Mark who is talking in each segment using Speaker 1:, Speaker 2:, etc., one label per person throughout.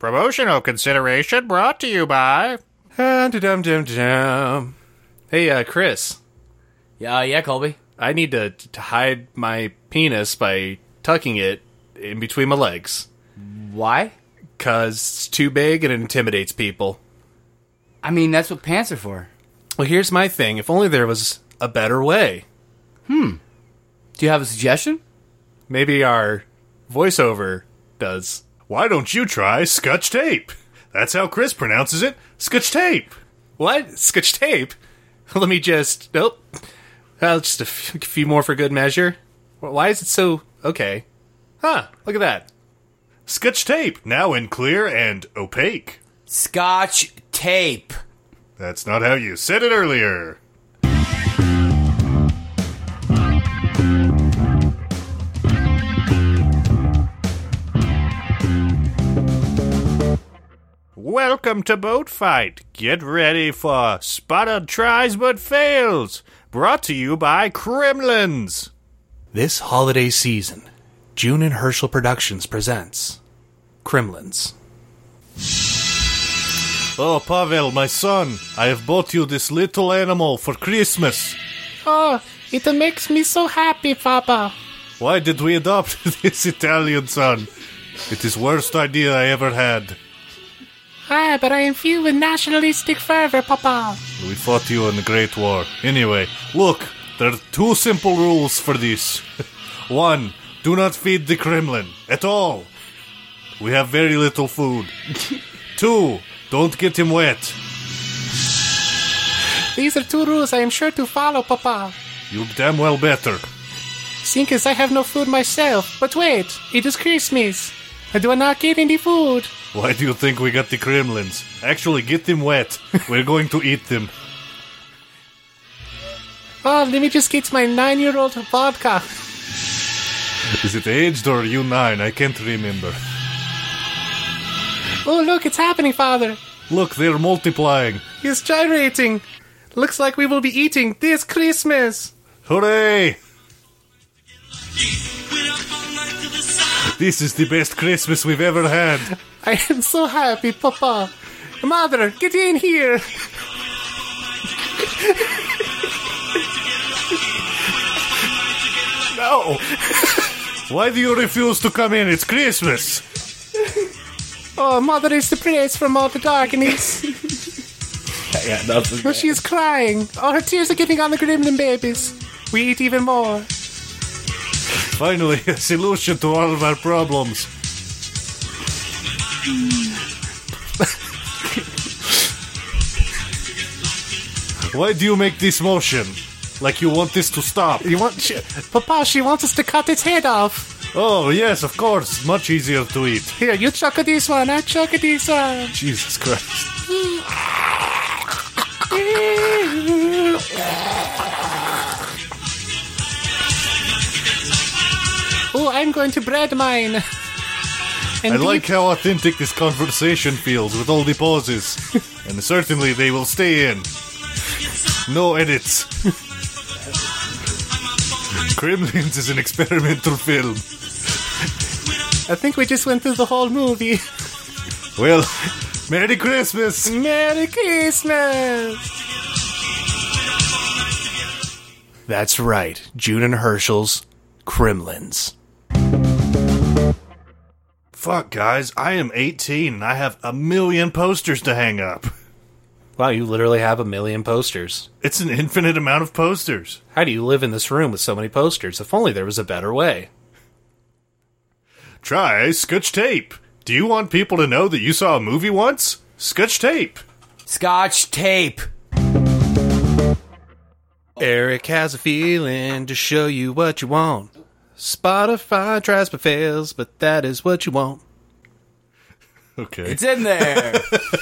Speaker 1: Promotional consideration brought to you by...
Speaker 2: Hey, Chris.
Speaker 3: Yeah, Colby.
Speaker 2: I need to hide my penis by tucking it in between my legs.
Speaker 3: Why?
Speaker 2: 'Cause it's too big and it intimidates people.
Speaker 3: I mean, that's what pants are for.
Speaker 2: Well, here's my thing. If only there was a better way.
Speaker 3: Do you have a suggestion?
Speaker 2: Maybe our voiceover does.
Speaker 1: Why don't you try Scotch tape? That's how Chris pronounces it. Scotch tape.
Speaker 2: What? Scotch tape? Let me just... Nope. Just a few more for good measure. Why is it so... Okay. Huh, look at that.
Speaker 1: Scotch tape, now in clear and opaque.
Speaker 3: Scotch tape.
Speaker 1: That's not how you said it earlier. Welcome to Boat Fight. Get ready for Spotted Tries But Fails. Brought to you by Kremlins.
Speaker 2: This holiday season, June and Herschel Productions presents Kremlins.
Speaker 1: Oh, Pavel, my son, I have bought you this little animal for Christmas.
Speaker 4: Oh, it makes me so happy, Papa.
Speaker 1: Why did we adopt this Italian son? It is worst idea I ever had.
Speaker 4: Ah, but I am filled with nationalistic fervor, Papa.
Speaker 1: We fought you in the Great War. Anyway, look, there are two simple rules for this. 1, do not feed the Kremlin at all. We have very little food. 2, don't get him wet.
Speaker 4: These are 2 rules I am sure to follow, Papa.
Speaker 1: You damn well better.
Speaker 4: Seeing as I have no food myself. But wait, it is Christmas. I do not get any food.
Speaker 1: Why do you think we got the Kremlins? Actually, get them wet. We're going to eat them.
Speaker 4: Oh, let me just get my 9-year-old vodka.
Speaker 1: Is it aged or are you 9? I can't remember.
Speaker 4: Oh, look, it's happening, Father.
Speaker 1: Look, they're multiplying.
Speaker 4: He's gyrating. Looks like we will be eating this Christmas.
Speaker 1: Hooray! This is the best Christmas we've ever had.
Speaker 4: I am so happy, Papa. Mother, get in here.
Speaker 1: No! Why do you refuse to come in? It's Christmas!
Speaker 4: Oh, Mother is the praise from all the darkness.
Speaker 3: Yeah, nothing.
Speaker 4: Oh, she is crying. All her tears are getting on the gremlin babies. We eat even more.
Speaker 1: Finally, a solution to all of our problems. Why do you make this motion? Like you want this to stop?
Speaker 4: You want... Papa, she wants us to cut its head off.
Speaker 1: Oh, yes, of course. Much easier to eat.
Speaker 4: Here, you chuck this one, I chuck this one.
Speaker 1: Jesus Christ.
Speaker 4: Oh, I'm going to bread mine. And
Speaker 1: I like how authentic this conversation feels with all the pauses. And certainly they will stay in. No edits. Kremlins is an experimental film.
Speaker 4: I think we just went through the whole movie.
Speaker 1: Well, Merry Christmas!
Speaker 4: Merry Christmas!
Speaker 2: That's right, June and Herschel's Kremlins.
Speaker 1: Fuck, guys, I am 18 and I have 1 million posters to hang up.
Speaker 2: Wow, you literally have 1 million posters.
Speaker 1: It's an infinite amount of posters.
Speaker 2: How do you live in this room with so many posters? If only there was a better way.
Speaker 1: Try Scotch tape. Do you want people to know that you saw a movie once? Scotch tape.
Speaker 3: Scotch tape.
Speaker 2: Eric has a feeling to show you what you want. Spotify tries but fails, but that is what you want.
Speaker 1: Okay.
Speaker 3: It's in there.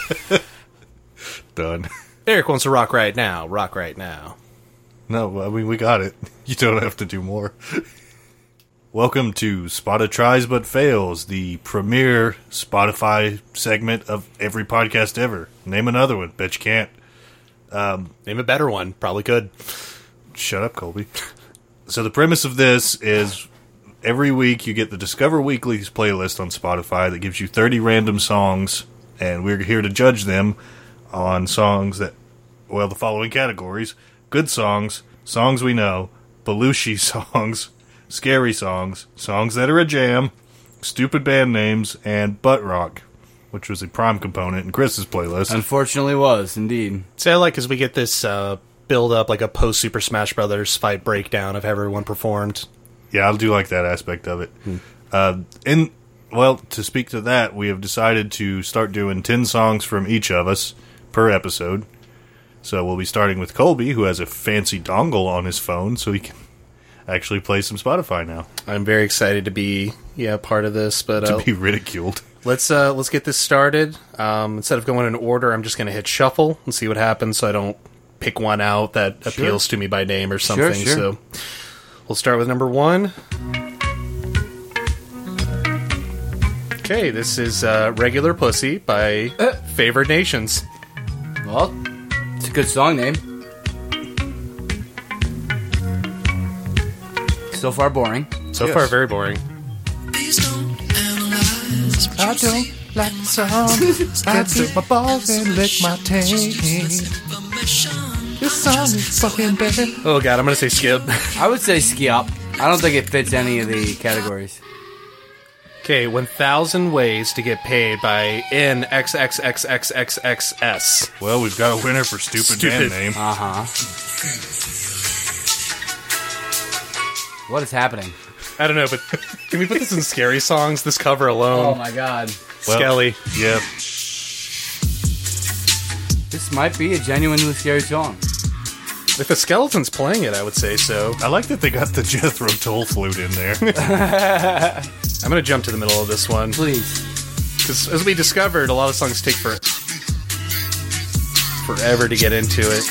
Speaker 1: Done.
Speaker 2: Eric wants to rock right now. Rock right now.
Speaker 1: No, I mean, we got it. You don't have to do more. Welcome to Spotted Tries But Fails, the premier Spotify segment of every podcast ever. Name another one. Bet you can't.
Speaker 2: Name a better one. Probably could.
Speaker 1: Shut up, Colby. So the premise of this is every week you get the Discover Weeklies playlist on Spotify that gives you 30 random songs, and we're here to judge them on songs that, well, the following categories: good songs, songs we know, Belushi songs, scary songs, songs that are a jam, stupid band names, and butt rock, which was a prime component in Chris's playlist.
Speaker 3: Unfortunately was, indeed.
Speaker 2: So I like as we get this build up like a post Super Smash Brothers fight breakdown of how everyone performed.
Speaker 1: Yeah, I do like that aspect of it. Well, to speak to that, we have decided to start doing 10 songs from each of us per episode. So we'll be starting with Colby, who has a fancy dongle on his phone, so he can actually play some Spotify now.
Speaker 2: I'm very excited to be part of this, but
Speaker 1: To be ridiculed.
Speaker 2: let's get this started. Instead of going in order, I'm just going to hit shuffle and see what happens, so I don't pick one out that appeals to me by name or something.
Speaker 3: Sure.
Speaker 2: So we'll start with number 1. Okay, this is Regular Pussy by Favored Nations.
Speaker 3: Well, it's a good song name. So far, boring.
Speaker 2: So far, very boring.
Speaker 1: I don't like the song. I took my balls and lick my taint. This song is fucking bad.
Speaker 2: Oh god, I'm going to say skip.
Speaker 3: I would say skip. I don't think it fits any of the categories.
Speaker 2: Okay, 1,000 Ways to Get Paid by NXXXXXXS.
Speaker 1: Well, we've got a winner for stupid band name.
Speaker 3: Uh-huh. What is happening?
Speaker 2: I don't know, but can we put this in scary songs? This cover
Speaker 3: Oh
Speaker 2: alone.
Speaker 3: my god.
Speaker 2: Skelly.
Speaker 1: Yeah.
Speaker 3: This might be a genuinely scary song.
Speaker 2: If the skeleton's playing it, I would say so.
Speaker 1: I like that they got the Jethro Tull flute in there.
Speaker 2: I'm going to jump to the middle of this one.
Speaker 3: Please.
Speaker 2: Because as we discovered, a lot of songs take forever to get into it.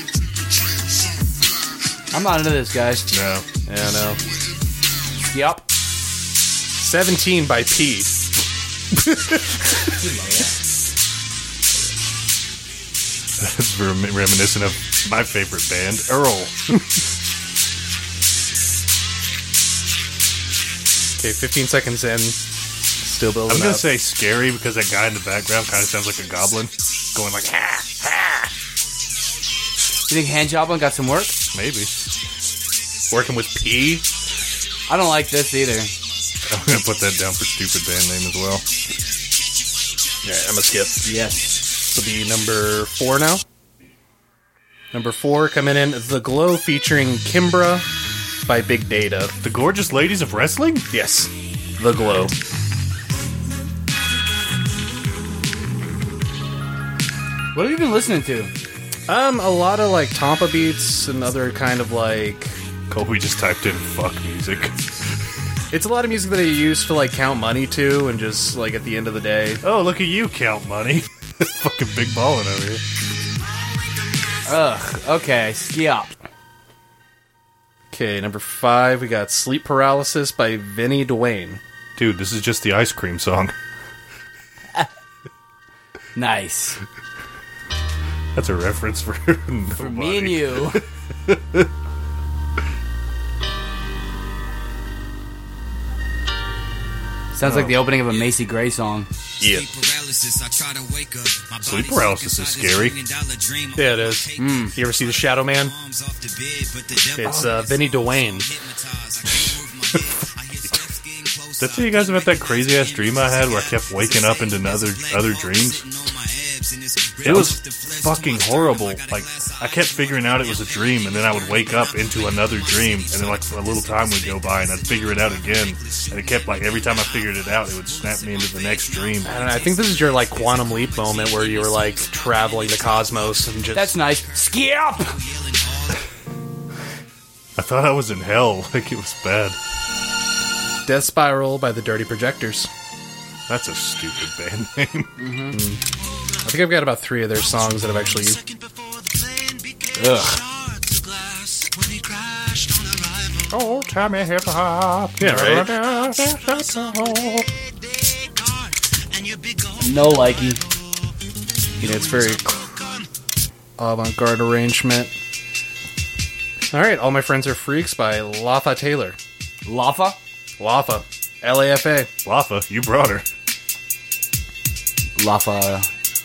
Speaker 3: I'm not into this, guys.
Speaker 1: No.
Speaker 2: Yeah, no.
Speaker 3: Skip.
Speaker 2: 17 by P.
Speaker 1: That's reminiscent of my favorite band, Earl.
Speaker 2: Okay, 15 seconds in. Still building
Speaker 1: I'm going
Speaker 2: up.
Speaker 1: to say scary because that guy in the background kind of sounds like a goblin. Going like, ha, ha.
Speaker 3: You think Handjobbing got some work?
Speaker 1: Maybe.
Speaker 2: Working with P.
Speaker 3: I don't like this either.
Speaker 1: I'm going to put that down for stupid band name as well.
Speaker 2: Yeah, I'm going to skip.
Speaker 3: Yes.
Speaker 2: This will be number 4 now. Number 4 coming in, The Glow featuring Kimbra by Big Data.
Speaker 1: The Gorgeous Ladies of Wrestling?
Speaker 2: Yes, The Glow.
Speaker 3: What have you been listening to?
Speaker 2: A lot of like Tampa beats and other kind of like.
Speaker 1: Colby just typed in fuck music.
Speaker 2: It's a lot of music that I use to like count money to, and just like at the end of the day.
Speaker 1: Oh, look at you, count money. Fucking big ballin' over here.
Speaker 3: Ugh. Okay, skip.
Speaker 2: Okay, number 5, we got Sleep Paralysis by Vinnie Dwayne.
Speaker 1: Dude, this is just the ice cream song.
Speaker 3: Nice.
Speaker 1: That's a reference for nobody.
Speaker 3: For me and you. Sounds like the opening of a Macy Gray song.
Speaker 2: Yeah.
Speaker 1: Sleep paralysis is scary.
Speaker 2: Yeah, it is. You ever see The Shadow Man? It's Vinnie Dwayne.
Speaker 1: Did I tell you guys about that crazy ass dream I had where I kept waking up into other dreams? It was fucking horrible. Like, I kept figuring out it was a dream, and then I would wake up into another dream, and then like a little time would go by, and I'd figure it out again. And it kept like every time I figured it out, it would snap me into the next dream.
Speaker 2: I don't know, I think this is your like quantum leap moment where you were like traveling the cosmos and just.
Speaker 3: That's nice. Skip!
Speaker 1: I thought I was in hell. Like, it was bad.
Speaker 2: Death Spiral by the Dirty Projectors.
Speaker 1: That's a stupid band name.
Speaker 2: I think I've got about 3 of their songs that I've actually.
Speaker 3: Ugh.
Speaker 1: Oh, Tommy hip hop.
Speaker 2: Yeah, right?
Speaker 3: No likey.
Speaker 2: You know, it's very avant-garde arrangement. Alright, All My Friends Are Freaks by Latha Taylor.
Speaker 3: Laffa?
Speaker 2: Lafa. L-A-F-A.
Speaker 1: Lafa, you brought her.
Speaker 3: Lafa.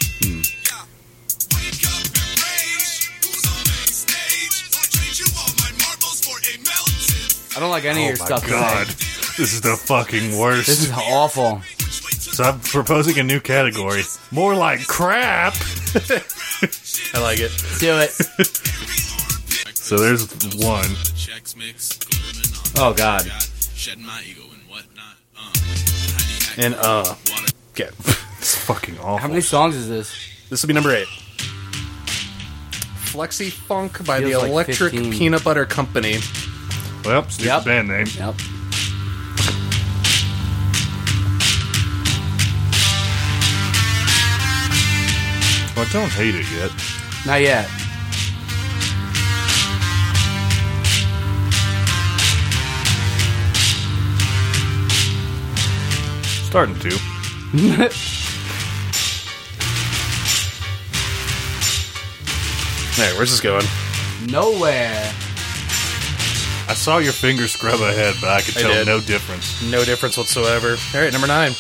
Speaker 3: I don't like any of your stuff
Speaker 1: God,
Speaker 3: today.
Speaker 1: this is the fucking worst.
Speaker 3: This is awful.
Speaker 1: So I'm proposing a new category. More like crap.
Speaker 2: I like it.
Speaker 3: Do it.
Speaker 1: So there's one.
Speaker 3: Oh, God.
Speaker 2: And, get.
Speaker 1: It's fucking awful.
Speaker 3: How many songs is this?
Speaker 2: This will be number 8. Flexi Funk by
Speaker 3: Feels
Speaker 2: the
Speaker 3: like
Speaker 2: Electric
Speaker 3: 15.
Speaker 2: Peanut Butter Company.
Speaker 1: Well, stupid
Speaker 3: Yep.
Speaker 1: band name.
Speaker 3: Yep.
Speaker 1: Well, don't hate it yet.
Speaker 3: Not yet.
Speaker 1: Starting to.
Speaker 2: Hey, where's this going?
Speaker 3: Nowhere.
Speaker 1: I saw your finger scrub ahead, but I could
Speaker 2: I
Speaker 1: tell
Speaker 2: did.
Speaker 1: no difference.
Speaker 2: No difference whatsoever. Alright, number 9.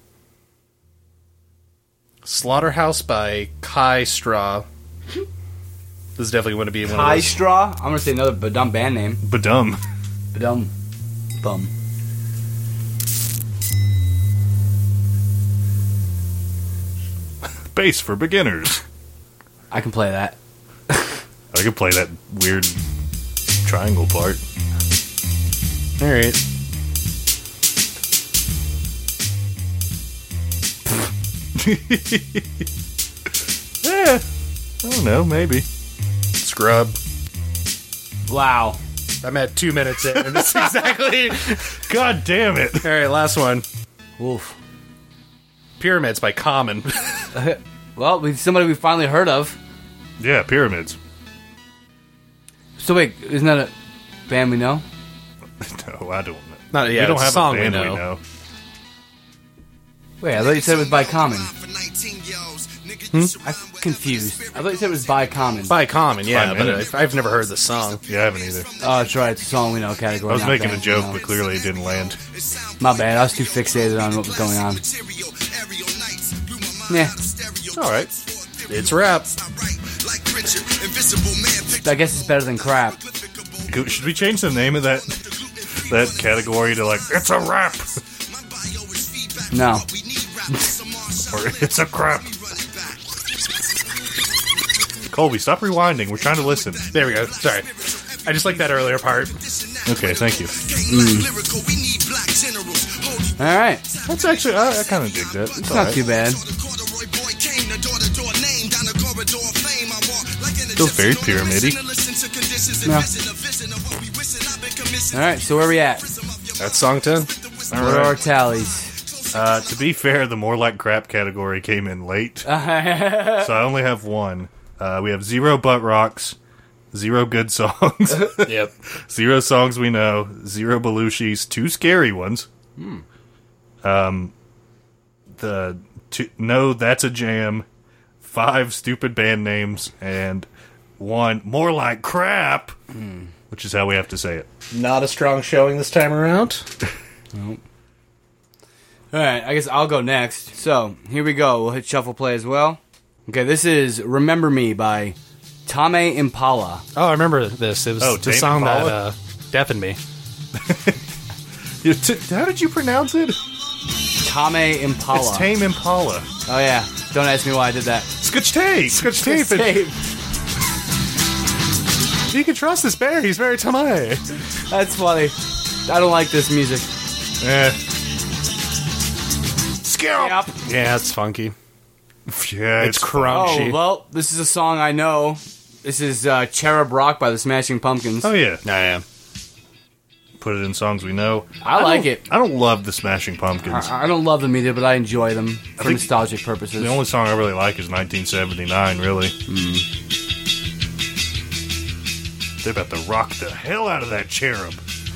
Speaker 2: Slaughterhouse by Kai Straw. This is definitely going to be one of
Speaker 3: High
Speaker 2: those.
Speaker 3: Straw. I'm gonna say another Badum band name.
Speaker 1: Badum.
Speaker 3: Badum. Bum.
Speaker 1: Bass for beginners.
Speaker 3: I can play that.
Speaker 1: I could play that weird triangle part.
Speaker 2: Alright.
Speaker 1: Yeah. I don't know, maybe.
Speaker 2: Scrub.
Speaker 3: Wow.
Speaker 2: I'm at 2 minutes in, and that's exactly...
Speaker 1: God damn it.
Speaker 2: Alright, last one.
Speaker 3: Oof.
Speaker 2: Pyramids by Common.
Speaker 3: Well, somebody we finally heard of.
Speaker 1: Yeah, pyramids.
Speaker 3: So wait, isn't that a band we know?
Speaker 1: No, I don't know.
Speaker 2: Not, yeah,
Speaker 1: we don't
Speaker 2: it's a
Speaker 1: have
Speaker 2: song
Speaker 1: a band
Speaker 2: we
Speaker 1: we
Speaker 2: know.
Speaker 1: know.
Speaker 3: Wait, I thought you said it was by Common. I'm confused. I thought you said it was by Common.
Speaker 2: By Common, yeah,
Speaker 1: By
Speaker 2: but
Speaker 1: Minute.
Speaker 2: I've never heard the song.
Speaker 1: Yeah, I haven't either.
Speaker 3: Oh, that's right. It's a song we know category.
Speaker 1: I was
Speaker 3: not
Speaker 1: making a
Speaker 3: band
Speaker 1: joke,
Speaker 3: we know.
Speaker 1: but clearly it didn't land.
Speaker 3: My bad. I was too fixated on what was going on. Yeah.
Speaker 1: Alright.
Speaker 2: It's rap.
Speaker 3: I guess it's better than crap.
Speaker 1: Should we change the name of that category to, like, it's a rap?
Speaker 3: No.
Speaker 1: Or it's a crap? Colby, stop rewinding. We're trying to listen.
Speaker 2: There we go. Sorry. I just like that earlier part.
Speaker 1: Okay, thank you.
Speaker 3: All right.
Speaker 1: That's actually, I kind of dig that.
Speaker 3: It's not too bad.
Speaker 1: Feels very pyramidy.
Speaker 3: No. All right. So where are we at?
Speaker 2: That's song 10.
Speaker 3: What are our tallies?
Speaker 1: To be fair, the more like crap category came in late, so I only have one. We have 0 butt rocks, 0 good songs,
Speaker 2: Yep.
Speaker 1: 0 songs we know, 0 Belushis, 2 scary ones. No, that's a jam. 5 stupid band names and 1 more like crap, which is how we have to say it.
Speaker 2: Not a strong showing this time around.
Speaker 3: Nope. All right, I guess I'll go next. So, here we go. We'll hit shuffle play as well. Okay, this is Remember Me by Tame Impala.
Speaker 2: Oh, I remember this. It was
Speaker 1: Oh,
Speaker 2: the
Speaker 1: Tame
Speaker 2: song
Speaker 1: Impala?
Speaker 2: that deafened me.
Speaker 1: How did you pronounce it?
Speaker 3: Tame Impala.
Speaker 1: It's Tame Impala.
Speaker 3: Oh, yeah. Don't ask me why I did that.
Speaker 1: Scotch tape. Scotch tape.
Speaker 3: Tape.
Speaker 2: You can trust this bear. He's very tamai.
Speaker 3: That's funny. I don't like this music.
Speaker 1: Scalp.
Speaker 3: Yep.
Speaker 2: Yeah, it's funky.
Speaker 1: Yeah,
Speaker 2: It's
Speaker 3: Oh,
Speaker 2: crunchy.
Speaker 3: well, this is a song I know. This is Cherub Rock by the Smashing Pumpkins.
Speaker 1: Oh yeah.
Speaker 2: yeah.
Speaker 1: Put it in songs we know.
Speaker 3: I like
Speaker 1: don't-
Speaker 3: it.
Speaker 1: I don't love the Smashing Pumpkins.
Speaker 3: I don't love them either, but I enjoy them for
Speaker 1: think
Speaker 3: nostalgic purposes.
Speaker 1: The only song I really like is 1979, really. They're about to rock the hell out of that cherub.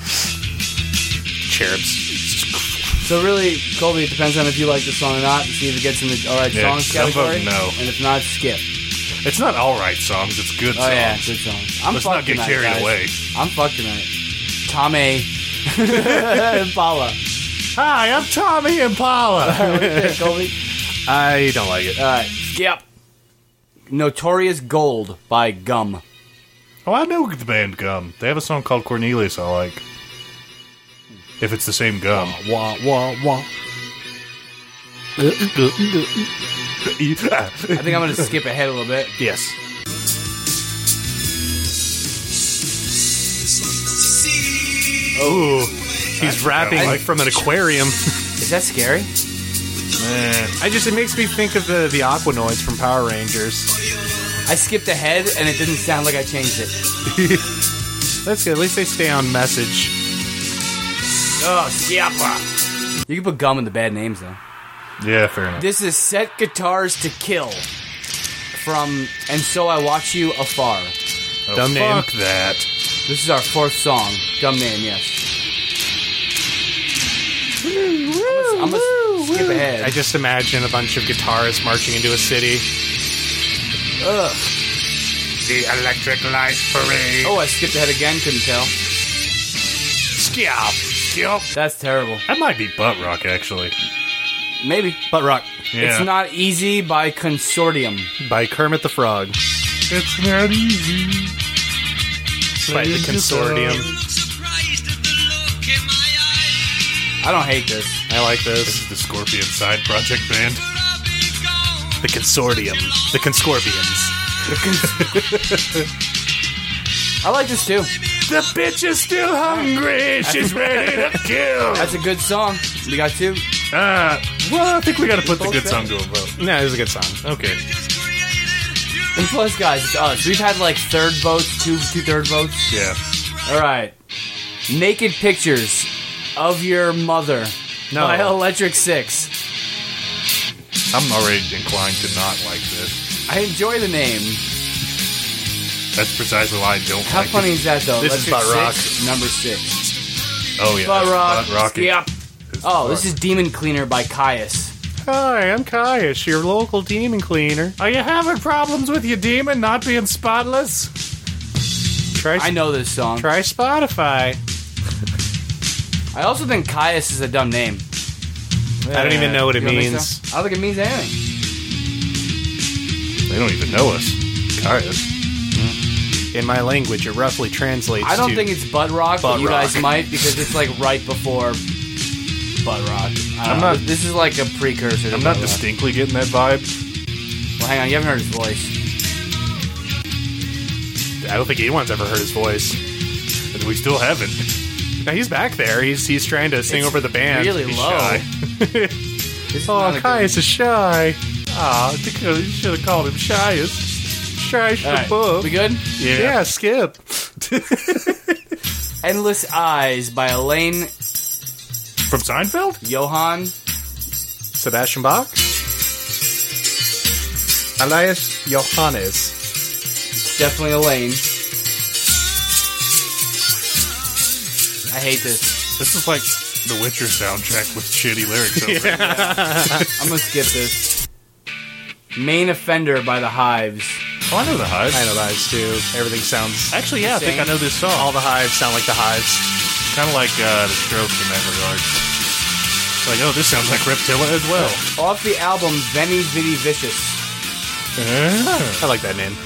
Speaker 2: Cherubs.
Speaker 3: So really, Colby, it depends on if you like the song or not, to see if it gets in the alright
Speaker 1: Yeah,
Speaker 3: songs
Speaker 1: I'm
Speaker 3: category.
Speaker 1: voting no.
Speaker 3: And if not, skip.
Speaker 1: It's not alright songs, it's good
Speaker 3: Oh
Speaker 1: songs.
Speaker 3: yeah, good songs. I'm
Speaker 1: Let's
Speaker 3: fucked
Speaker 1: not get
Speaker 3: tonight,
Speaker 1: carried
Speaker 3: guys.
Speaker 1: away.
Speaker 3: I'm fucked tonight. Tame Impala.
Speaker 1: Hi, I'm Tommy Impala.
Speaker 3: Colby.
Speaker 2: I don't like it.
Speaker 3: Yep. Notorious Gold by Gum.
Speaker 1: Oh, I know the band Gum. They have a song called Cornelius I like. If it's the same Gum.
Speaker 2: Wah, wah, wah.
Speaker 3: I think I'm going to skip ahead a little bit.
Speaker 2: Yes. Oh, he's rapping from an aquarium.
Speaker 3: Is that scary?
Speaker 2: It makes me think of the Aquanoids from Power Rangers.
Speaker 3: I skipped ahead and it didn't sound like I changed it.
Speaker 2: That's good. At least they stay on message.
Speaker 3: Oh, Schiappa. You can put Gum in the bad names, though.
Speaker 1: Yeah, fair enough.
Speaker 3: This is Set Guitars to Kill from And So I Watch You Afar.
Speaker 1: Oh,
Speaker 2: Dumb name.
Speaker 1: Fuck that.
Speaker 3: This is our fourth song. Dumb name, yes. I'm gonna skip ahead.
Speaker 2: I just imagine a bunch of guitarists marching into a city.
Speaker 3: Ugh.
Speaker 1: The Electric Light Parade.
Speaker 3: Oh, I skipped ahead again. Couldn't tell.
Speaker 1: Skip.
Speaker 3: That's terrible.
Speaker 1: That might be butt rock, actually.
Speaker 3: Maybe.
Speaker 2: Butt Rock
Speaker 1: Yeah.
Speaker 3: It's Not Easy by Consortium.
Speaker 2: by Kermit the Frog.
Speaker 1: It's not easy.
Speaker 2: By the Consortium.
Speaker 3: I don't hate this.
Speaker 2: I like
Speaker 1: This
Speaker 2: this.
Speaker 1: is the Scorpion side project band.
Speaker 2: The Consortium. The Conscorpions.
Speaker 3: I like this too.
Speaker 1: The bitch is still hungry. She's ready to kill.
Speaker 3: That's a good song. We got two.
Speaker 1: Well, I think we got to put the good song to a vote.
Speaker 2: No, it was a good song.
Speaker 1: Okay.
Speaker 3: And plus, guys, it's us. We've had like third votes, two-third votes.
Speaker 1: Yeah.
Speaker 3: All right. Naked Pictures of Your Mother by Electric Six.
Speaker 1: I'm already inclined to not like this.
Speaker 3: I enjoy the name.
Speaker 1: That's precisely why I don't
Speaker 3: How
Speaker 1: like
Speaker 3: funny
Speaker 1: it.
Speaker 3: is that, though?
Speaker 2: This is
Speaker 3: Electric
Speaker 2: Butt Rock.
Speaker 3: Six, number 6.
Speaker 1: Oh, yeah.
Speaker 3: Butt Rock.
Speaker 1: Butt Rock.
Speaker 3: Yep. Oh, this is Demon Cleaner by Caius.
Speaker 2: Hi, I'm Caius, your local demon cleaner.
Speaker 1: Are you having problems with your demon not being spotless?
Speaker 3: I know this song.
Speaker 2: Try Spotify.
Speaker 3: I also think Caius is a dumb name.
Speaker 2: I don't even know what it
Speaker 3: You don't think
Speaker 2: means.
Speaker 3: so? I don't think it means anything.
Speaker 1: They don't even know us. Caius.
Speaker 2: In my language, it roughly translates to...
Speaker 3: I don't think it's Butt Rock, but
Speaker 2: Butt
Speaker 3: you guys
Speaker 2: Rock.
Speaker 3: might because it's like right before Butt Rock.
Speaker 1: I'm not-
Speaker 3: This is like a precursor to
Speaker 1: I'm not
Speaker 3: Butt Rock.
Speaker 1: distinctly getting that vibe.
Speaker 3: Well, hang on. You haven't heard his voice.
Speaker 2: I don't think anyone's ever heard his voice.
Speaker 1: And we still haven't.
Speaker 2: Now, he's back there. He's trying to sing
Speaker 3: It's
Speaker 2: over the band.
Speaker 3: really
Speaker 2: He's
Speaker 3: low.
Speaker 2: shy.
Speaker 3: This is
Speaker 2: Oh,
Speaker 3: not a good-
Speaker 2: Caius is shy. Ah, because you should have called him Shyest. Shy
Speaker 3: All right,
Speaker 2: Shabub.
Speaker 3: we good?
Speaker 2: Yeah, skip.
Speaker 3: Endless Eyes by Elaine
Speaker 1: From Seinfeld?
Speaker 3: Johann.
Speaker 2: Sebastian Bach. Elias Johannes.
Speaker 3: Definitely Elaine. I hate this.
Speaker 1: This is like the Witcher soundtrack with shitty lyrics over it.
Speaker 3: I'm gonna skip this. Main Offender by The Hives.
Speaker 1: Oh, I know the Hives.
Speaker 2: I know the Hives too. Everything sounds...
Speaker 1: Actually, yeah, I think I know this song.
Speaker 2: All the Hives sound like the Hives.
Speaker 1: Kind of like the Strokes in that regard. It's like, oh, this sounds like Reptilla as well.
Speaker 3: Off the album Veni Vidi Vicious.
Speaker 2: I like that name.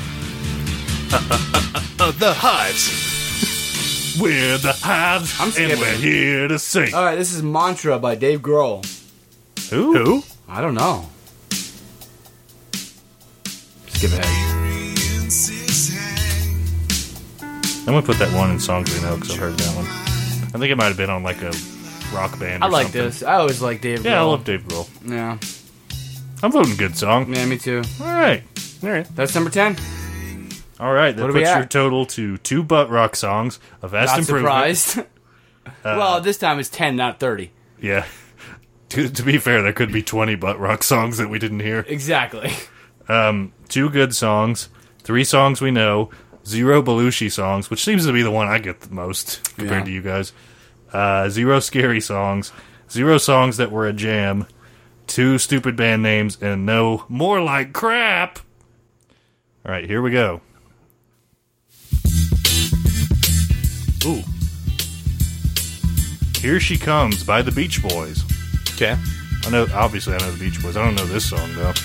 Speaker 2: The Hives.
Speaker 1: We're the Hives,
Speaker 3: I'm
Speaker 1: and
Speaker 3: skipping.
Speaker 1: we're here to sing.
Speaker 3: Alright, this is Mantra by Dave Grohl.
Speaker 1: Who?
Speaker 3: I don't know. Skip ahead.
Speaker 1: I'm gonna put that one in songs we know because I've heard that one. I think it might have been on like a rock band.
Speaker 3: I
Speaker 1: Or
Speaker 3: like
Speaker 1: something.
Speaker 3: this. I always like Dave Grohl.
Speaker 1: Yeah, I love Dave Grohl.
Speaker 3: Yeah.
Speaker 1: I'm voting good song.
Speaker 3: Yeah, me too.
Speaker 1: All right,
Speaker 3: That's number 10.
Speaker 1: all right. That
Speaker 3: What are we
Speaker 1: puts your
Speaker 3: at?
Speaker 1: total to 2 butt rock songs, a vast
Speaker 3: Not
Speaker 1: improvement.
Speaker 3: surprised. Well, this time it's 10, not 30.
Speaker 1: Yeah. To be fair, there could be 20 butt rock songs that we didn't hear.
Speaker 3: Exactly.
Speaker 1: 2 good songs, 3 songs we know, 0 Belushi songs, which seems to be the one I get the most compared
Speaker 3: Yeah.
Speaker 1: to you guys. 0 scary songs, 0 songs that were a jam, 2 stupid band names, and no More Like Crap. All right, here we go. Ooh. Here She Comes by the Beach Boys.
Speaker 2: Okay.
Speaker 1: Obviously I know the Beach Boys. I don't know this song, though.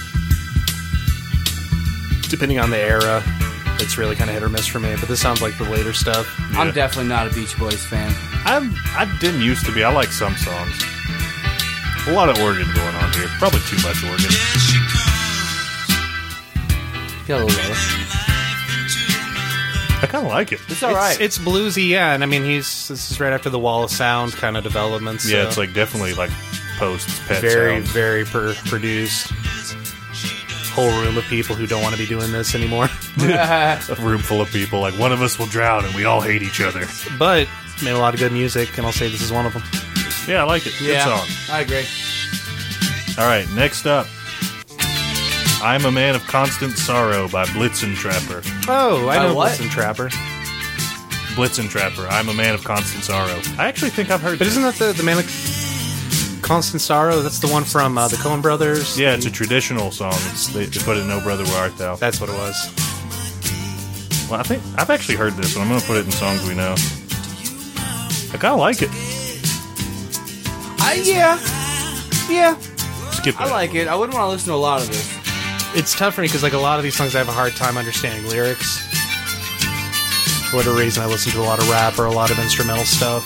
Speaker 2: Depending on the era, it's really kind of hit or miss for me, but this sounds like the later stuff.
Speaker 1: Yeah.
Speaker 3: I'm definitely not a Beach Boys fan.
Speaker 1: I didn't used to be. I like some songs. A lot of organ going on here. Probably too much organ.
Speaker 3: Get a little lower.
Speaker 1: I kind of like it.
Speaker 3: It's alright.
Speaker 2: It's bluesy, yeah, and I mean, this is right after the Wall of Sound kind of development. So
Speaker 1: Yeah, it's like definitely like post-Pet
Speaker 2: very,
Speaker 1: Sounds.
Speaker 2: very produced. Whole room of people who don't want to be doing this anymore.
Speaker 1: A room full of people. Like, one of us will drown and we all hate each other.
Speaker 2: But made a lot of good music, and I'll say this is one of them.
Speaker 1: Yeah, I like it. Good
Speaker 3: Yeah,
Speaker 1: song.
Speaker 3: I agree.
Speaker 1: All right, next up. I'm a Man of Constant Sorrow by Blitzen Trapper.
Speaker 2: Oh, I know
Speaker 3: what?
Speaker 2: Blitzen Trapper.
Speaker 1: Blitzen Trapper. I'm a Man of Constant Sorrow. I actually think I've heard
Speaker 2: But
Speaker 1: this.
Speaker 2: isn't that the Man of Constant Sorrow? That's the one from the Coen Brothers?
Speaker 1: Yeah, it's a traditional song. They put it in Oh Brother, Where Art Thou.
Speaker 2: That's what it was.
Speaker 1: Well, I think I've actually heard this one. I'm going to put it in songs we know. I kind of like it.
Speaker 3: Yeah.
Speaker 1: Skip it.
Speaker 3: I like it. I wouldn't want to listen to a lot of this.
Speaker 2: It's tough for me because like a lot of these songs I have a hard time understanding lyrics. For whatever reason, I listen to a lot of rap or a lot of instrumental stuff.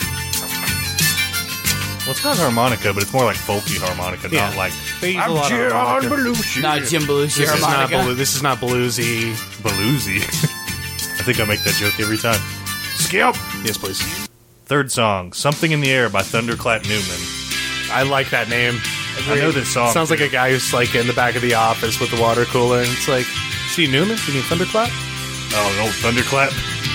Speaker 1: Well, it's not harmonica, but it's more like folky harmonica,
Speaker 2: Yeah.
Speaker 1: not like
Speaker 2: They use a lot of harmonica.
Speaker 1: Belushi.
Speaker 3: Not Jim Belushi
Speaker 2: This is not
Speaker 3: harmonica.
Speaker 2: this is not bluesy.
Speaker 1: Belushi. I think I make that joke every time. Skip.
Speaker 2: Yes, please.
Speaker 1: Third song, Something in the Air by Thunderclap Newman.
Speaker 2: I like that name.
Speaker 1: I know this song.
Speaker 2: Sounds like a guy who's like in the back of the office with the water cooler, and it's like, see Newman? You mean Thunderclap?
Speaker 1: Oh, an old Thunderclap.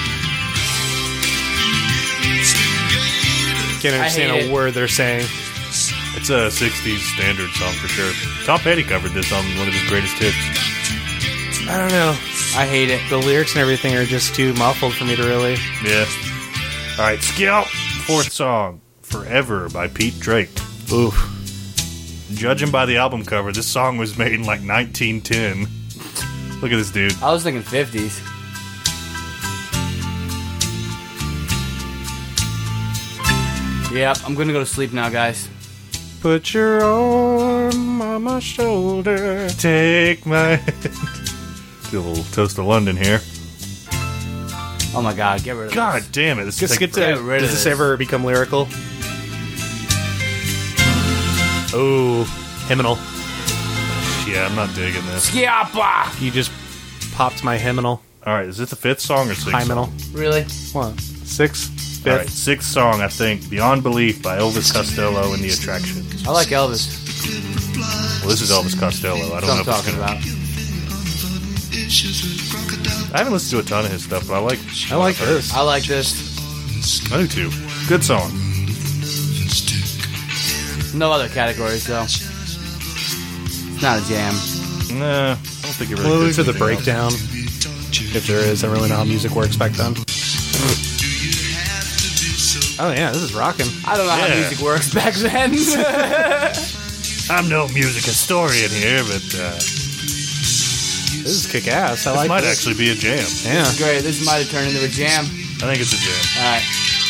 Speaker 2: Can't understand
Speaker 3: hate
Speaker 2: a
Speaker 3: it.
Speaker 2: word they're saying.
Speaker 1: It's a 60s standard song for sure. Tom Petty covered this on one of his greatest hits.
Speaker 2: I don't know.
Speaker 3: I hate it.
Speaker 2: The lyrics and everything are just too muffled for me to really.
Speaker 1: Yeah. All right, Skip. Fourth song, Forever by Pete Drake.
Speaker 2: Oof.
Speaker 1: Judging by the album cover, this song was made in like 1910. Look at this dude.
Speaker 3: I was thinking 50s. Yep, I'm gonna go to sleep now, guys.
Speaker 2: Put your arm on my shoulder.
Speaker 1: Take my do a little toast of London here.
Speaker 3: Oh my god, get rid of
Speaker 1: God
Speaker 3: this.
Speaker 1: damn it! This
Speaker 2: Just
Speaker 1: is
Speaker 2: get to,
Speaker 3: Get rid
Speaker 2: does
Speaker 3: of
Speaker 2: this
Speaker 3: this.
Speaker 2: ever become lyrical? Oh, hymnal.
Speaker 1: yeah, I'm not digging this.
Speaker 3: Skiapa!
Speaker 2: You just popped my hymnal.
Speaker 1: All right, is it the fifth song or sixth?
Speaker 2: Hymenal.
Speaker 1: song?
Speaker 3: Really?
Speaker 2: What? Six? Fifth?
Speaker 1: All right, sixth song, I think. Beyond Belief by Elvis Costello and the Attractions.
Speaker 3: I like Elvis.
Speaker 1: Well, this is Elvis Costello. I don't
Speaker 3: That's
Speaker 1: know
Speaker 3: what
Speaker 1: if
Speaker 3: I'm
Speaker 1: it's
Speaker 3: talking
Speaker 1: gonna.
Speaker 3: about.
Speaker 1: I haven't listened to a ton of his stuff, but I like.
Speaker 2: I like this.
Speaker 3: I like this.
Speaker 1: I do too. Good song.
Speaker 3: No other categories, though. It's not a jam.
Speaker 1: Nah, I don't think it really.
Speaker 2: We'll
Speaker 1: fits
Speaker 2: to the
Speaker 1: anything
Speaker 2: breakdown. If there is, I don't really know how music works back then. Oh yeah, this is rocking.
Speaker 3: I don't know how
Speaker 1: Yeah.
Speaker 3: music works back then.
Speaker 1: else. I'm no music historian here, but
Speaker 2: This is kick ass. I
Speaker 1: this
Speaker 2: like
Speaker 1: might
Speaker 2: this.
Speaker 1: actually be a jam.
Speaker 2: Yeah.
Speaker 3: Great, this might have turned into a jam.
Speaker 1: I think it's a jam.
Speaker 3: Alright.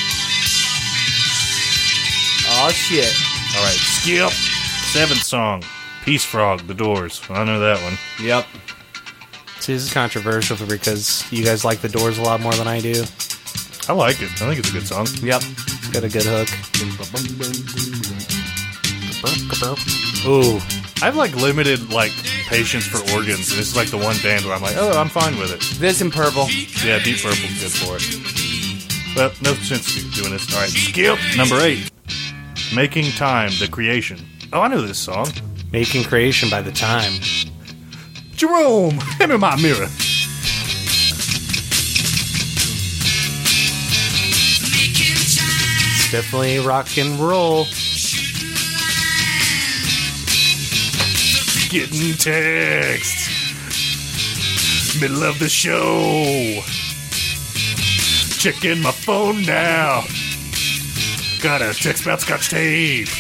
Speaker 3: Oh shit.
Speaker 1: All right, skip. Seventh song, Peace Frog, The Doors. I know that one.
Speaker 3: Yep.
Speaker 2: See, this is controversial because you guys like the Doors a lot more than I do.
Speaker 1: I like it. I think it's a good song.
Speaker 3: Yep.
Speaker 2: It's got a good hook. Ooh.
Speaker 1: I have like limited like patience for organs. This is like the one band where I'm like, oh, I'm fine with it.
Speaker 3: This and Purple.
Speaker 1: Yeah, Deep Purple's good for it. Well, no sense doing this. All right, skip. Number 8, Making Time, The Creation. Oh, I know this song.
Speaker 2: Making Creation by the Time.
Speaker 1: Jerome, hand me my mirror.
Speaker 2: It's definitely rock and roll.
Speaker 1: Getting texts. Middle of the show. Checking my phone now. Got a text about Scotch tape.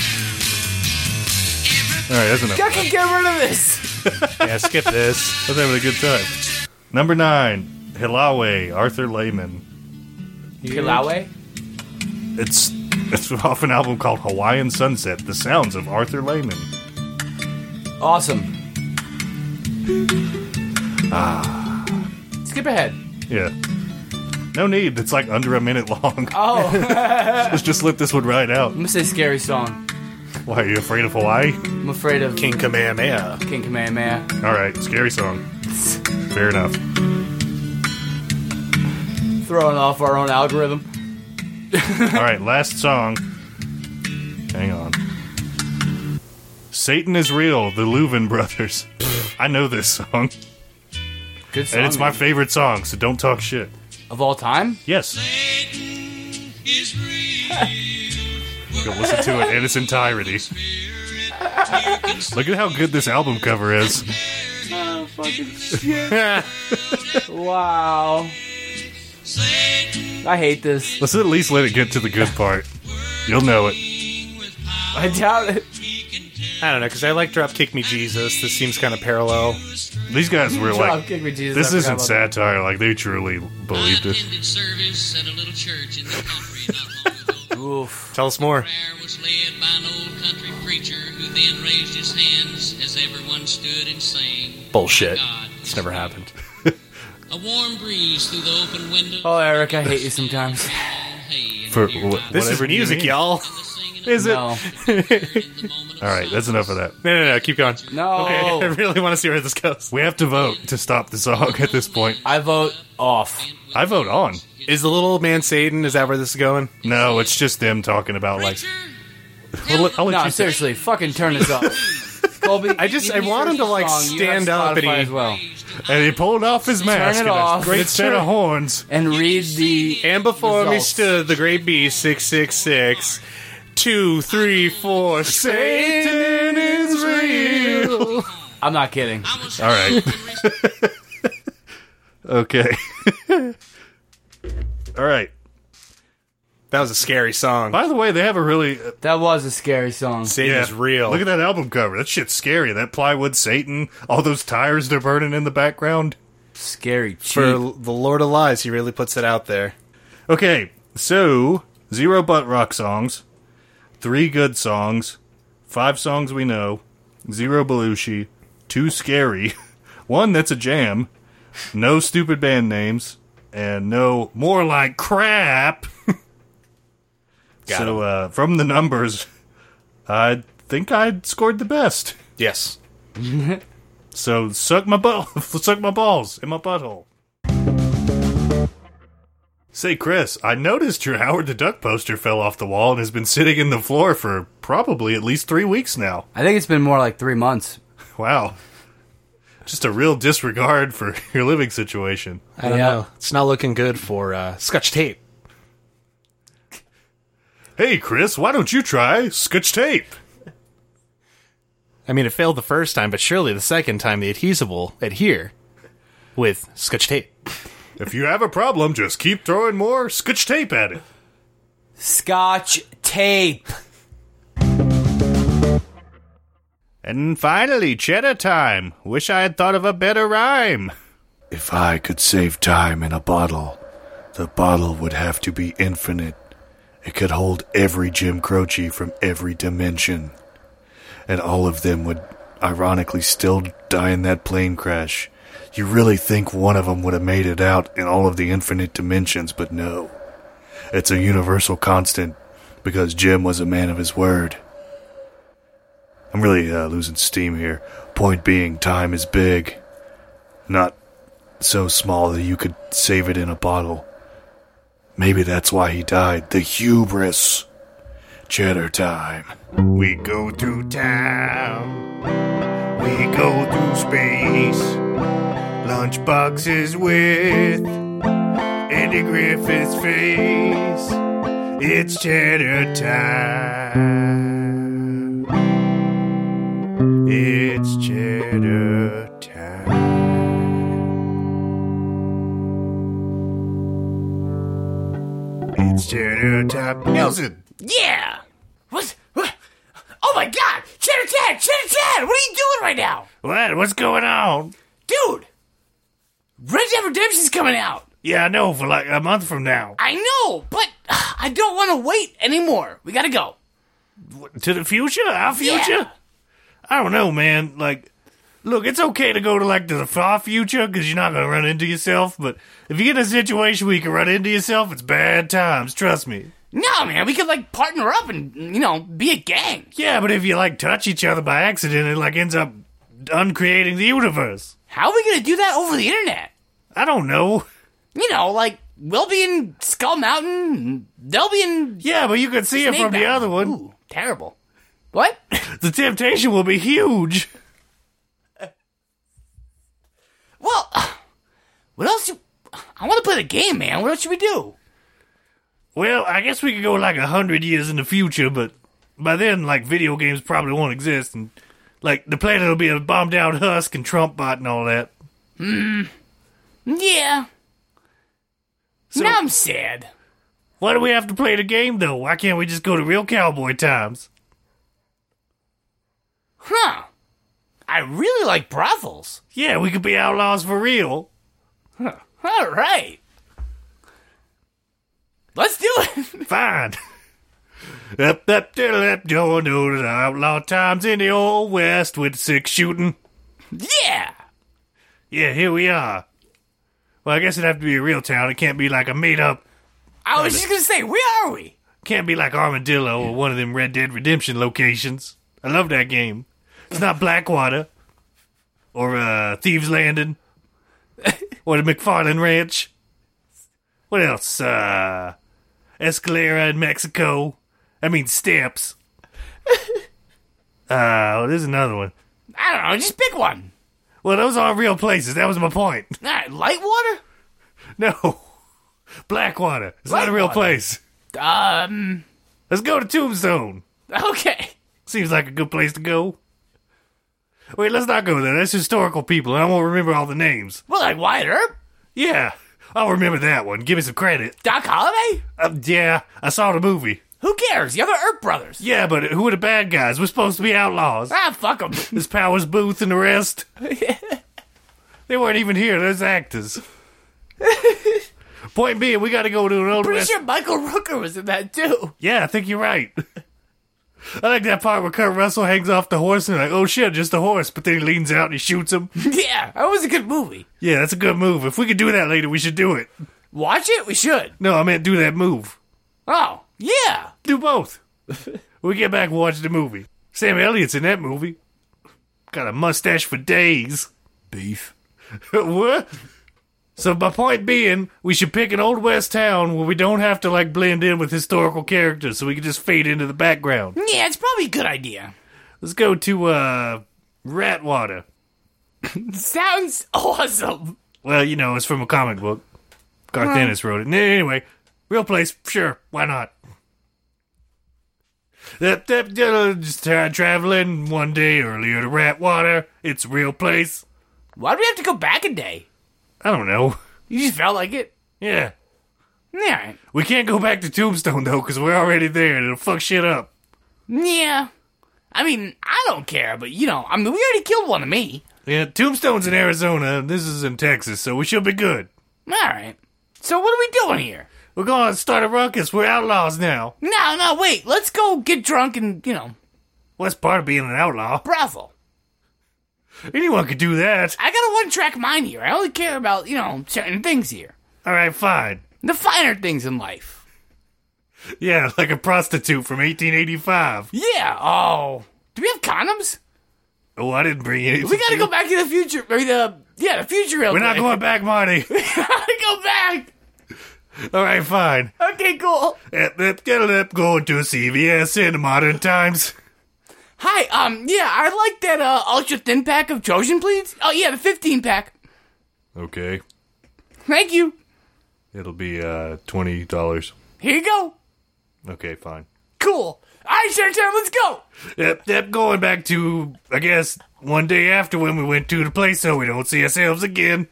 Speaker 1: All right, that's enough.
Speaker 3: I can get rid of this.
Speaker 2: Yeah, skip this.
Speaker 1: I was having a good time. Number 9, Hilawe, Arthur Lehman.
Speaker 3: Kilawe?
Speaker 1: It's It's off an album called Hawaiian Sunset, The Sounds of Arthur Lehman.
Speaker 3: Awesome. Skip ahead.
Speaker 1: Yeah. No need, it's like under a minute long.
Speaker 3: Oh,
Speaker 1: Let's just let this one ride out.
Speaker 3: I'm gonna say scary song.
Speaker 1: Why, are you afraid of Hawaii?
Speaker 3: I'm afraid of
Speaker 2: King Kamehameha.
Speaker 3: King Kamehameha.
Speaker 1: Alright, scary song. Fair enough.
Speaker 3: Throwing off our own algorithm.
Speaker 1: Alright, last song. Hang on. Satan is Real, the Louvin Brothers. I know this song.
Speaker 3: Good song.
Speaker 1: And it's my
Speaker 3: man.
Speaker 1: favorite song, so don't talk shit.
Speaker 3: Of all time?
Speaker 1: Yes. Go listen to it in its entirety. Look at how good this album cover is.
Speaker 3: Oh, fucking shit. Wow. I hate this.
Speaker 1: Let's at least let it get to the good part. You'll know it.
Speaker 3: I doubt it.
Speaker 2: I don't know, because I like Dropkick Me Jesus. This seems kind of parallel.
Speaker 1: These guys were like,
Speaker 3: Kick me, Jesus.
Speaker 1: this
Speaker 3: I
Speaker 1: isn't
Speaker 3: forgot about
Speaker 1: satire. Like, they truly believed it.
Speaker 5: attended service at a little church in the country not long ago.
Speaker 3: that. Oof.
Speaker 2: Tell us more.
Speaker 5: Prayer was led by an old country preacher who then raised his hands as everyone stood and sang.
Speaker 2: Bullshit.
Speaker 5: My God,
Speaker 2: It's never happened.
Speaker 5: a warm breeze through the open window.
Speaker 3: Oh, Eric, I hate you sometimes.
Speaker 5: Hey, and
Speaker 1: For
Speaker 5: here
Speaker 1: what-
Speaker 2: This is
Speaker 1: whatever you
Speaker 2: music,
Speaker 1: mean.
Speaker 2: y'all.
Speaker 5: the singing
Speaker 1: Is it?
Speaker 3: No.
Speaker 1: Alright, that's enough of that.
Speaker 2: No, keep going.
Speaker 3: No.
Speaker 2: Okay, I really want to see where this goes.
Speaker 1: We have to vote to stop the song at this point.
Speaker 3: I vote off.
Speaker 1: I vote on.
Speaker 2: Is the little old man Satan? Is that where this is going?
Speaker 1: No, it's just them talking about, like...
Speaker 5: Preacher,
Speaker 1: I'll let
Speaker 3: No,
Speaker 1: you say.
Speaker 3: seriously, fucking turn this off. Colby,
Speaker 2: I
Speaker 3: you
Speaker 2: want him to, like,
Speaker 3: song, you
Speaker 2: stand
Speaker 3: have
Speaker 2: up and
Speaker 3: Spotify
Speaker 2: he-
Speaker 3: as well.
Speaker 1: And he pulled off his mask
Speaker 3: it
Speaker 1: and a
Speaker 3: off.
Speaker 1: great
Speaker 3: It's
Speaker 1: set
Speaker 3: true.
Speaker 1: of horns.
Speaker 3: And read the
Speaker 2: And before me
Speaker 3: results.
Speaker 2: stood the great beast 666. 2, 3, 4.
Speaker 1: Satan is real.
Speaker 3: I'm not kidding.
Speaker 1: All right. Okay. All right.
Speaker 2: That was a scary song.
Speaker 1: By the way, they have a really...
Speaker 3: That was a scary song.
Speaker 2: Satan is real.
Speaker 1: Look at that album cover. That shit's scary. That plywood Satan, all those tires they're burning in the background.
Speaker 3: Scary cheap.
Speaker 2: For the Lord of Lies, he really puts it out there.
Speaker 1: Okay, so 0 butt rock songs, 3 good songs, 5 songs we know, 0 Belushi, 2 scary, 1 that's a jam, no stupid band names, and no more like crap. So from the numbers, I think I scored the best.
Speaker 2: Yes.
Speaker 1: So suck my balls in my butthole. Say, Chris, I noticed your Howard the Duck poster fell off the wall and has been sitting in the floor for probably at least 3 weeks now.
Speaker 3: I think it's been more like 3 months.
Speaker 1: Wow. Just a real disregard for your living situation.
Speaker 2: I don't
Speaker 3: Yeah.
Speaker 2: know. It's not looking good for Scotch tape.
Speaker 1: Hey, Chris, why don't you try Scotch tape?
Speaker 2: I mean, it failed the first time, but surely the second time the adhesive will adhere with Scotch tape.
Speaker 1: If you have a problem, just keep throwing more Scotch tape at it.
Speaker 3: Scotch tape.
Speaker 1: And finally, cheddar time. Wish I had thought of a better rhyme. If I could save time in a bottle, the bottle would have to be infinite. It could hold every Jim Croce from every dimension. And all of them would ironically still die in that plane crash. You really think one of them would have made it out in all of the infinite dimensions, but no. It's a universal constant, because Jim was a man of his word. I'm really losing steam here. Point being, time is big. Not so small that you could save it in a bottle. Maybe that's why he died. The hubris. Cheddar time. We go through time. We go through space. Lunchboxes with Andy Griffith's face. It's cheddar time. It's cheddar time. It's cheddar time. Nelson!
Speaker 3: Yeah. What? Oh my God! Cheddar Ted! Cheddar Ted! What are you doing right now?
Speaker 1: What? What's going on?
Speaker 3: Dude! Red Dead Redemption's coming out!
Speaker 1: Yeah, I know, for like a month from now.
Speaker 3: I know, but I I don't want to wait anymore. We gotta go.
Speaker 1: To the future? Our future?
Speaker 3: Yeah.
Speaker 1: I don't know, man. Like, look, it's okay to go to, like, to the far future, because you're not going to run into yourself, but if you get in a situation where you can run into yourself, it's bad times, trust me.
Speaker 3: No, man, we could, like, partner up and, be a gang.
Speaker 1: Yeah, but if you, like, touch each other by accident, it, like, ends up uncreating the universe.
Speaker 3: How are we gonna do that over the internet?
Speaker 1: I don't know.
Speaker 3: Like, we'll be in Skull Mountain, and they'll be in...
Speaker 1: Yeah, but you could see it
Speaker 3: Snake
Speaker 1: from the
Speaker 3: Mountain.
Speaker 1: other one.
Speaker 3: Ooh, terrible. What?
Speaker 1: The temptation will be huge.
Speaker 3: Well, what else I want to play the game, man. What else should we do?
Speaker 1: Well, I guess we could go, like, 100 years in the future, but by then, like, video games probably won't exist, and, like, the planet will be a bombed-out husk and Trump bot and all that.
Speaker 3: Yeah.
Speaker 1: So-
Speaker 3: now I'm sad.
Speaker 1: Why do we have to play the game, though? Why can't we just go to real cowboy times?
Speaker 3: Huh. I really like brothels.
Speaker 1: Yeah, we could be outlaws for real.
Speaker 3: All right. Let's do it.
Speaker 1: Fine. Up, going to the outlaw times in the old west with 6 shooting.
Speaker 3: Yeah.
Speaker 1: Yeah, here we are. Well, I guess it'd have to be a real town. It can't be like a made-up...
Speaker 3: I was just going to say, where are we?
Speaker 1: Can't be like Armadillo or one of them Red Dead Redemption locations. I love that game. It's not Blackwater. Or, Thieves Landing. Or the McFarlane Ranch. What else? Escalera in Mexico. I mean, Steps. There's another one.
Speaker 3: I don't know. Just pick one.
Speaker 1: Well, those aren't real places. That was my point.
Speaker 3: All right. Lightwater?
Speaker 1: No. Blackwater. It's not a real place. Let's go to Tombstone.
Speaker 3: Okay.
Speaker 1: Seems like a good place to go. Wait, let's not go there. That's historical people, and I won't remember all the names.
Speaker 3: Well, like Wyatt Earp?
Speaker 1: Yeah, I'll remember that one. Give me some credit.
Speaker 3: Doc Holliday?
Speaker 1: Yeah, I saw the movie.
Speaker 3: Who cares? The other Earp brothers.
Speaker 1: Yeah, but who are the bad guys? We're supposed to be outlaws.
Speaker 3: Ah, fuck them.
Speaker 1: There's Powers Booth and the rest. They weren't even here. There's actors. Point being, we got to go to an old
Speaker 3: Pretty
Speaker 1: west.
Speaker 3: sure Michael Rooker was in that, too.
Speaker 1: Yeah, I think you're right. I like that part where Kurt Russell hangs off the horse and like, oh shit, just a horse. But then he leans out and he shoots him.
Speaker 3: Yeah, that was a good movie.
Speaker 1: Yeah, that's a good move. If we could do that later, we should do it.
Speaker 3: Watch it? We should.
Speaker 1: No, I meant do that move.
Speaker 3: Oh, yeah.
Speaker 1: Do both. We get back and watch the movie. Sam Elliott's in that movie. Got a mustache for days.
Speaker 3: Beef.
Speaker 1: What? So my point being, we should pick an old west town where we don't have to like blend in with historical characters, so we can just fade into the background.
Speaker 3: Yeah, it's probably a good idea.
Speaker 1: Let's go to Ratwater.
Speaker 3: Sounds awesome.
Speaker 1: Well, you know, it's from a comic book. Garth Ennis wrote it. Anyway, real place, sure, why not? Just traveling one day earlier to Ratwater. It's a real place.
Speaker 3: Why do we have to go back a day?
Speaker 1: I don't know.
Speaker 3: You just felt like it?
Speaker 1: Yeah.
Speaker 3: Yeah.
Speaker 1: We can't go back to Tombstone, though, because we're already there, and it'll fuck shit up.
Speaker 3: Yeah. I mean, I don't care, but, we already killed one of me.
Speaker 1: Yeah, Tombstone's in Arizona, and this is in Texas, so we should be good.
Speaker 3: All right. So what are we doing here?
Speaker 1: We're going to start a ruckus. We're outlaws now.
Speaker 3: No, wait. Let's go get drunk and,
Speaker 1: What's part of being an outlaw?
Speaker 3: brothel.
Speaker 1: Anyone could do that.
Speaker 3: I got a one-track mind here. I only care about, certain things here.
Speaker 1: All right, fine.
Speaker 3: The finer things in life.
Speaker 1: Yeah, like a prostitute from 1885.
Speaker 3: Yeah. Oh. Do we have condoms?
Speaker 1: Oh, I didn't bring anything.
Speaker 3: We gotta go back to the future. Or the future real
Speaker 1: We're not
Speaker 3: quick.
Speaker 1: going back, Marty.
Speaker 3: We gotta go back.
Speaker 1: All right, fine.
Speaker 3: Okay, cool.
Speaker 1: Going to CVS in the modern times.
Speaker 3: Hi, yeah, I'd like that, ultra thin pack of Trojan, please. Oh, yeah, the 15 pack.
Speaker 1: Okay.
Speaker 3: Thank you.
Speaker 1: It'll be, $20.
Speaker 3: Here you go.
Speaker 1: Okay, fine.
Speaker 3: Cool. Alright, Sheriff, let's go.
Speaker 1: Yep, going back to, I guess, one day after when we went to the place so we don't see ourselves again.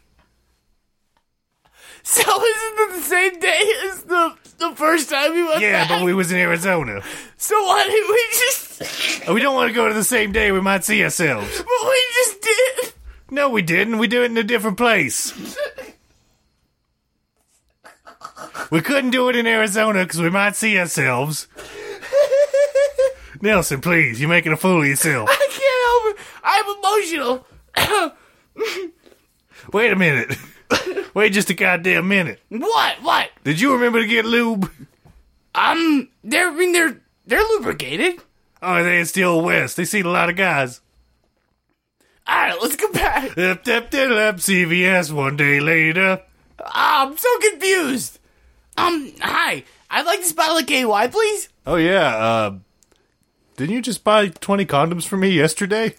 Speaker 3: So, is it the same day as the first time we went
Speaker 1: Yeah,
Speaker 3: back?
Speaker 1: but we was in Arizona.
Speaker 3: So why did we just...
Speaker 1: We don't want to go to the same day we might see ourselves.
Speaker 3: But we just did.
Speaker 1: No, we didn't. We do it in a different place. We couldn't do it in Arizona because we might see ourselves. Nelson, please, you're making a fool of yourself.
Speaker 3: I can't help it. I'm emotional.
Speaker 1: Wait a minute. Wait just a goddamn minute.
Speaker 3: What?
Speaker 1: Did you remember to get lube?
Speaker 3: They're lubricated.
Speaker 1: Oh, they in Still West. They seen a lot of guys.
Speaker 3: Alright, let's go back.
Speaker 1: CVS one day later.
Speaker 3: I'm so confused. Hi. I'd like this bottle of KY, please.
Speaker 1: Oh, yeah, didn't you just buy 20 condoms for me yesterday?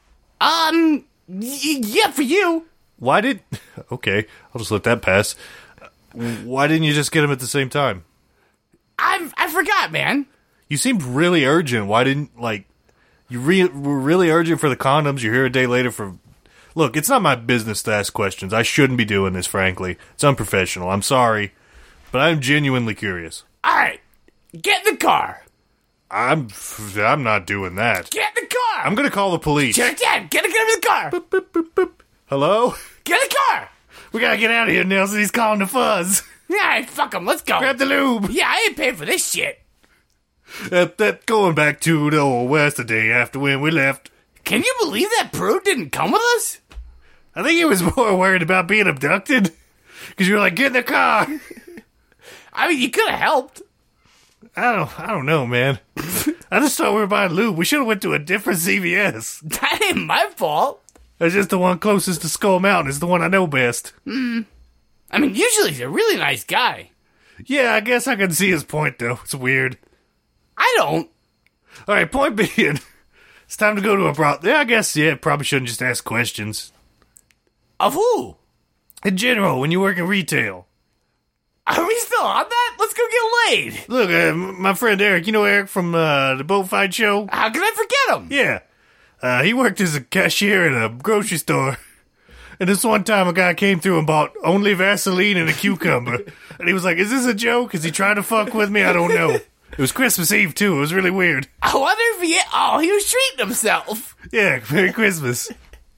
Speaker 3: Yeah, for you.
Speaker 1: Why did... Okay, I'll just let that pass. Why didn't you just get them at the same time?
Speaker 3: I forgot, man.
Speaker 1: You seemed really urgent. Why didn't, like... You were really urgent for the condoms. You're here a day later for... Look, it's not my business to ask questions. I shouldn't be doing this, frankly. It's unprofessional. I'm sorry. But I'm genuinely curious.
Speaker 3: Alright. Get in the car.
Speaker 1: I'm not doing that.
Speaker 3: Get in the car.
Speaker 1: I'm gonna call the police.
Speaker 3: Dad, get in the car.
Speaker 1: Boop, boop, boop, boop. Hello?
Speaker 3: Get in the car.
Speaker 1: We gotta get out of here, Nelson. He's calling the fuzz.
Speaker 3: Alright, fuck him. Let's go.
Speaker 1: Grab the lube.
Speaker 3: Yeah, I ain't paying for this shit.
Speaker 1: That going back to the old west the day after when we left.
Speaker 3: Can you believe that prude didn't come with us?
Speaker 1: I think he was more worried about being abducted. Because you were like, get in the car.
Speaker 3: I mean, you could have helped.
Speaker 1: I don't know, man. I just thought we were buying lube. We should have went to a different CVS.
Speaker 3: That ain't my fault.
Speaker 1: That's just the one closest to Skull Mountain. It's the one I know best.
Speaker 3: I mean, usually he's a really nice guy.
Speaker 1: Yeah, I guess I can see his point, though. It's weird.
Speaker 3: I don't.
Speaker 1: All right, point being, it's time to go to a brothel. Yeah, I guess, probably shouldn't just ask questions.
Speaker 3: Of who?
Speaker 1: In general, when you work in retail.
Speaker 3: Are we still on that? Let's go get laid.
Speaker 1: Look, my friend Eric, you know Eric from the Boat Fight Show?
Speaker 3: How can I forget him?
Speaker 1: Yeah. He worked as a cashier in a grocery store. And this one time a guy came through and bought only Vaseline and a cucumber. And he was like, is this a joke? Is he trying to fuck with me? I don't know. It was Christmas Eve, too. It was really weird.
Speaker 3: I wonder if he was treating himself.
Speaker 1: Yeah, Merry Christmas.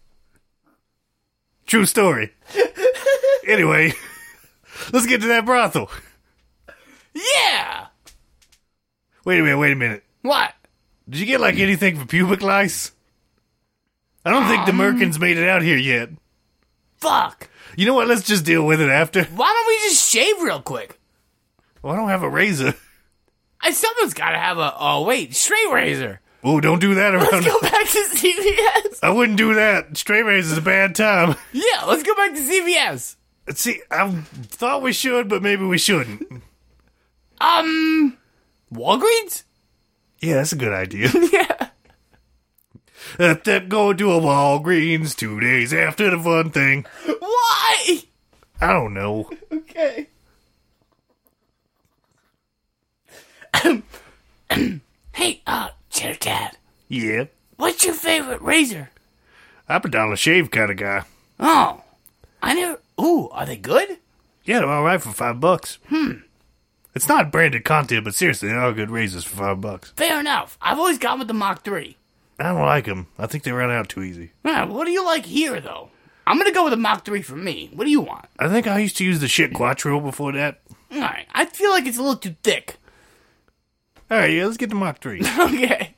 Speaker 1: True story. Anyway, let's get to that brothel.
Speaker 3: Yeah.
Speaker 1: Wait a minute.
Speaker 3: What?
Speaker 1: Did you get, like, anything for pubic lice? I don't think the Merkins made it out here yet.
Speaker 3: Fuck.
Speaker 1: You know what? Let's just deal with it after.
Speaker 3: Why don't we just shave real quick?
Speaker 1: Well, I don't have a razor.
Speaker 3: Someone's got to have a, straight razor.
Speaker 1: Oh, don't do that around.
Speaker 3: Let's go back to CVS.
Speaker 1: I wouldn't do that. Straight razor's a bad time.
Speaker 3: Yeah, let's go back to CVS.
Speaker 1: See, I thought we should, but maybe we shouldn't.
Speaker 3: Walgreens?
Speaker 1: Yeah, that's a good idea.
Speaker 3: Yeah.
Speaker 1: That go to a Walgreens 2 days after the fun thing.
Speaker 3: Why?
Speaker 1: I don't know.
Speaker 3: Okay. Hey, Cheddar Dad,
Speaker 1: Yeah,
Speaker 3: what's your favorite razor?
Speaker 1: I'm a dollar shave kind of guy.
Speaker 3: Oh, I never... Ooh, are they good?
Speaker 1: Yeah, they're all right for $5. It's not branded content, but seriously, they are good razors for $5.
Speaker 3: Fair enough. I've always gone with the Mach 3.
Speaker 1: I don't like them. I think they run out too easy.
Speaker 3: What do you like here, though? I'm gonna go with the Mach 3 for me. What do you want?
Speaker 1: I think I used to use the shit Quattro before that.
Speaker 3: Alright, I feel like it's a little too thick.
Speaker 1: All right, yeah, let's get the Mach 3.
Speaker 3: Okay.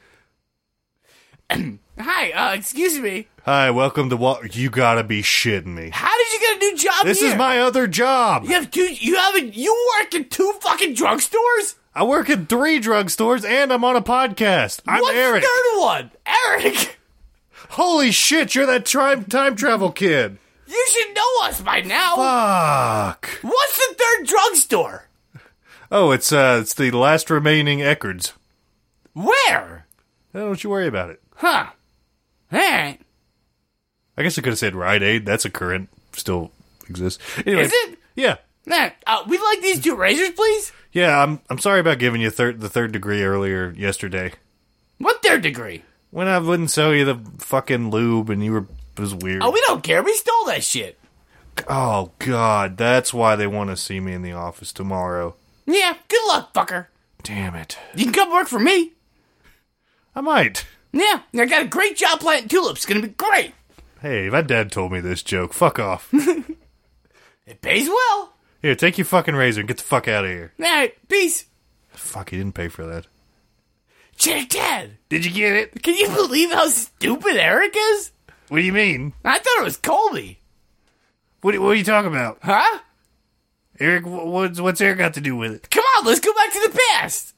Speaker 3: Hi, excuse me.
Speaker 1: Hi, welcome to You gotta be shitting me.
Speaker 3: How did you get a new job
Speaker 1: This
Speaker 3: here?
Speaker 1: is my other job.
Speaker 3: You work in 2 fucking drugstores?
Speaker 1: I work in 3 drugstores and I'm on a podcast. I'm
Speaker 3: What's
Speaker 1: Eric.
Speaker 3: the third one? Eric!
Speaker 1: Holy shit, you're that time travel kid.
Speaker 3: You should know us by now.
Speaker 1: Fuck.
Speaker 3: What's the third drugstore?
Speaker 1: Oh, it's the last remaining Eckards.
Speaker 3: Where?
Speaker 1: Don't you worry about it.
Speaker 3: Huh. Alright.
Speaker 1: I guess I could have said Rite Aid. That's a current, still exists. Anyway,
Speaker 3: Is it?
Speaker 1: Yeah.
Speaker 3: Man, we'd like these 2 razors, please?
Speaker 1: Yeah, I'm sorry about giving you the third degree earlier yesterday.
Speaker 3: What third degree?
Speaker 1: When I wouldn't sell you the fucking lube and you were... It was weird.
Speaker 3: Oh, we don't care. We stole that shit.
Speaker 1: Oh, God. That's why they want to see me in the office tomorrow.
Speaker 3: Yeah, good luck, fucker.
Speaker 1: Damn it.
Speaker 3: You can come work for me.
Speaker 1: I might.
Speaker 3: Yeah, I got a great job planting tulips. It's gonna be great.
Speaker 1: Hey, my dad told me this joke. Fuck off.
Speaker 3: It pays well.
Speaker 1: Here, take your fucking razor and get the fuck out of here.
Speaker 3: Alright, peace.
Speaker 1: Fuck, you didn't pay for that.
Speaker 3: Check Dad.
Speaker 1: Did you get it?
Speaker 3: Can you believe how stupid Eric is?
Speaker 1: What do you mean?
Speaker 3: I thought it was Colby.
Speaker 1: What are you talking about?
Speaker 3: Huh?
Speaker 1: Eric, what's Eric got to do with it?
Speaker 3: Come on, let's go back to the past.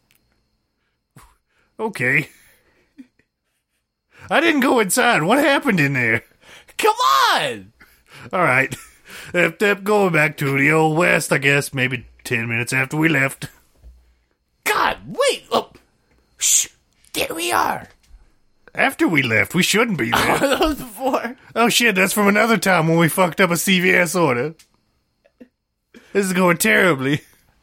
Speaker 1: Okay. I didn't go inside. What happened in there?
Speaker 3: Come on.
Speaker 1: All right. Going back to the old west, I guess, maybe 10 minutes after we left.
Speaker 3: God, wait. Oh. Shh. There we are.
Speaker 1: After we left, we shouldn't be there.
Speaker 3: That was before.
Speaker 1: Oh shit, that's from another time when we fucked up a CVS order. This is going terribly.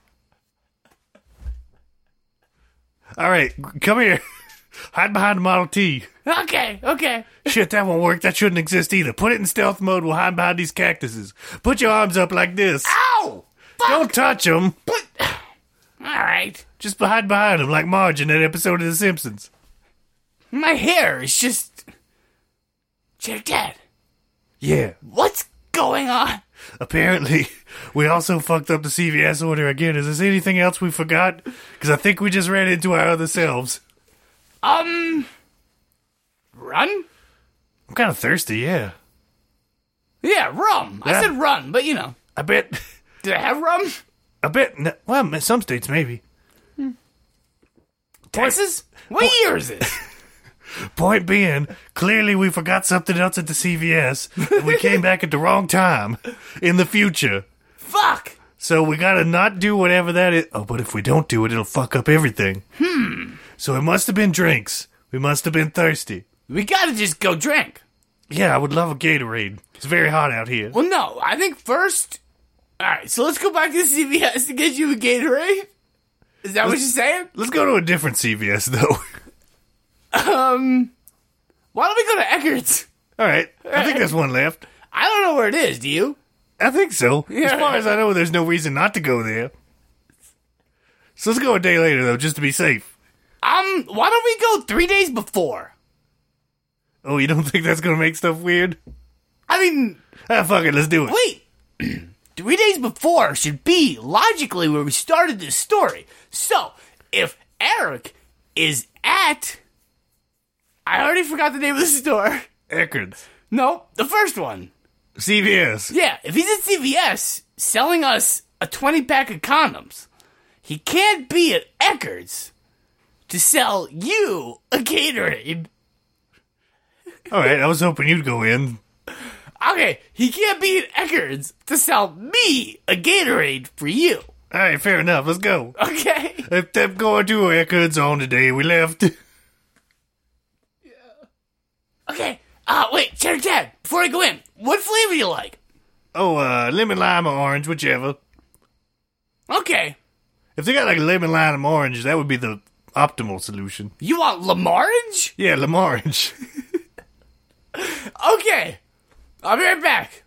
Speaker 1: Alright, come here. Hide behind the Model T.
Speaker 3: Okay.
Speaker 1: Shit, that won't work. That shouldn't exist either. Put it in stealth mode. We'll hide behind these cactuses. Put your arms up like this.
Speaker 3: Ow! Fuck!
Speaker 1: Don't touch them.
Speaker 3: Alright.
Speaker 1: Just hide behind them like Marge in that episode of The Simpsons.
Speaker 3: My hair is just... Check Dad.
Speaker 1: Yeah.
Speaker 3: What's going on?
Speaker 1: Apparently, we also fucked up the CVS order again. Is there anything else we forgot? Because I think we just ran into our other selves.
Speaker 3: Run?
Speaker 1: I'm kind of thirsty, yeah.
Speaker 3: Yeah, rum. I
Speaker 1: Yeah.
Speaker 3: said run, but you know.
Speaker 1: I bet...
Speaker 3: Did I have rum?
Speaker 1: Well, in some states, maybe.
Speaker 3: Texas? What year is it?
Speaker 1: Point being, clearly we forgot something else at the CVS, and we came back at the wrong time in the future.
Speaker 3: Fuck!
Speaker 1: So we gotta not do whatever that is. Oh, but if we don't do it, it'll fuck up everything. So it must have been drinks. We must have been thirsty.
Speaker 3: We gotta just go drink.
Speaker 1: Yeah, I would love a Gatorade. It's very hot out here.
Speaker 3: Well, no, I think first... Alright, so let's go back to the CVS to get you a Gatorade? Is that what you're saying?
Speaker 1: Let's go to a different CVS, though.
Speaker 3: Why don't we go to Eckerd's?
Speaker 1: All right, I think there's one left.
Speaker 3: I don't know where it is, do you?
Speaker 1: I think so. As
Speaker 3: Yeah.
Speaker 1: far as I know, there's no reason not to go there. So let's go a day later, though, just to be safe.
Speaker 3: Why don't we go 3 days before?
Speaker 1: Oh, you don't think that's gonna make stuff weird?
Speaker 3: I mean,
Speaker 1: Ah, fuck it, let's do it.
Speaker 3: wait. 3 days before should be logically where we started this story. So, if Eric is at... I already forgot the name of the store.
Speaker 1: Eckerd's.
Speaker 3: No, the first one.
Speaker 1: CVS.
Speaker 3: Yeah, if he's at CVS selling us a 20-pack of condoms, he can't be at Eckerd's to sell you a Gatorade.
Speaker 1: All right, I was hoping you'd go in.
Speaker 3: Okay, he can't be at Eckerd's to sell me a Gatorade for you.
Speaker 1: All right, fair enough. Let's go.
Speaker 3: Okay?
Speaker 1: I'm going to Eckerd's on the day we left.
Speaker 3: Okay. Wait, Cheddar Dad, before I go in, what flavor do you like?
Speaker 1: Oh, lemon, lime, or orange, whichever.
Speaker 3: Okay.
Speaker 1: If they got like lemon, lime, or orange, that would be the optimal solution.
Speaker 3: You want Lamorange?
Speaker 1: Yeah, Lamorange.
Speaker 3: Okay. I'll be right back.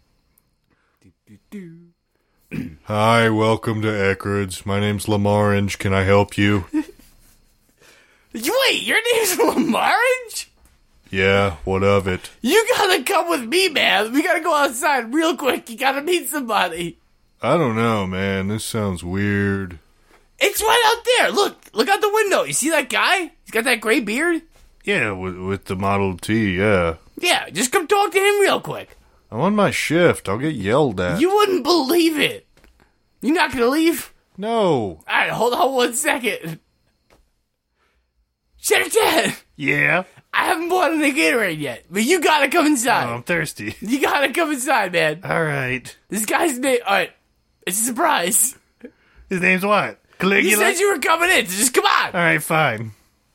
Speaker 1: Hi, welcome to Eckerd's. My name's Lamorange. Can I help you?
Speaker 3: Wait, your name's Lamorange?
Speaker 1: Yeah, what of it?
Speaker 3: You gotta come with me, man. We gotta go outside real quick. You gotta meet somebody.
Speaker 1: I don't know, man. This sounds weird.
Speaker 3: It's right out there. Look out the window. You see that guy? He's got that gray beard.
Speaker 1: Yeah, with the Model T, yeah.
Speaker 3: Yeah, just come talk to him real quick.
Speaker 1: I'm on my shift. I'll get yelled at.
Speaker 3: You wouldn't believe it. You not gonna leave?
Speaker 1: No.
Speaker 3: Alright, hold on 1 second. Cheddar Dad,
Speaker 1: Yeah?
Speaker 3: I haven't bought any Gatorade yet, but you gotta come inside.
Speaker 1: Oh, I'm thirsty.
Speaker 3: You gotta come inside, man.
Speaker 1: All right.
Speaker 3: This guy's name... Alright, it's a surprise.
Speaker 1: His name's what? Caligula?
Speaker 3: You said you were coming in, so just come on.
Speaker 1: All right, fine.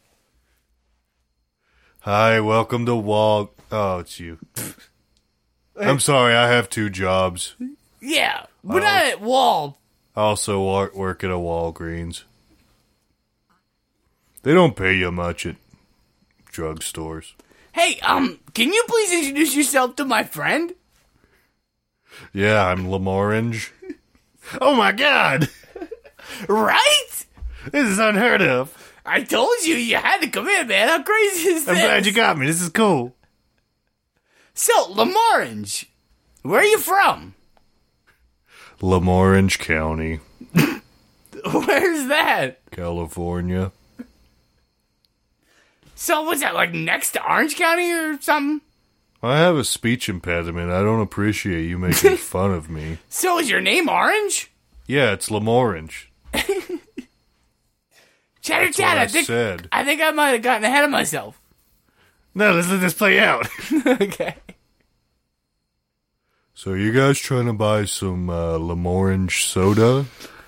Speaker 1: Hi, welcome to Wal... Oh, it's you. I'm sorry, I have 2 jobs.
Speaker 3: Yeah, we're not at Wall.
Speaker 1: I also work at a Walgreens. They don't pay you much at drugstores.
Speaker 3: Hey, can you please introduce yourself to my friend?
Speaker 1: Yeah, I'm Lamorange. Oh my god!
Speaker 3: Right?
Speaker 1: This is unheard of.
Speaker 3: I told you you had to come in, man. How crazy is this?
Speaker 1: I'm glad you got me. This is cool.
Speaker 3: So, Lamorange, where are you from?
Speaker 1: Lamorange County,
Speaker 3: Where's that?
Speaker 1: California.
Speaker 3: So what's that, like next to Orange County or something?
Speaker 1: I have a speech impediment. I don't appreciate you making fun of me.
Speaker 3: So is your name Orange?
Speaker 1: Yeah, it's Lamorange.
Speaker 3: Chatter
Speaker 1: That's
Speaker 3: Chat,
Speaker 1: what I said.
Speaker 3: I think I might have gotten ahead of myself.
Speaker 2: No, let's let this play out.
Speaker 3: Okay.
Speaker 1: So you guys trying to buy some Lamorange soda?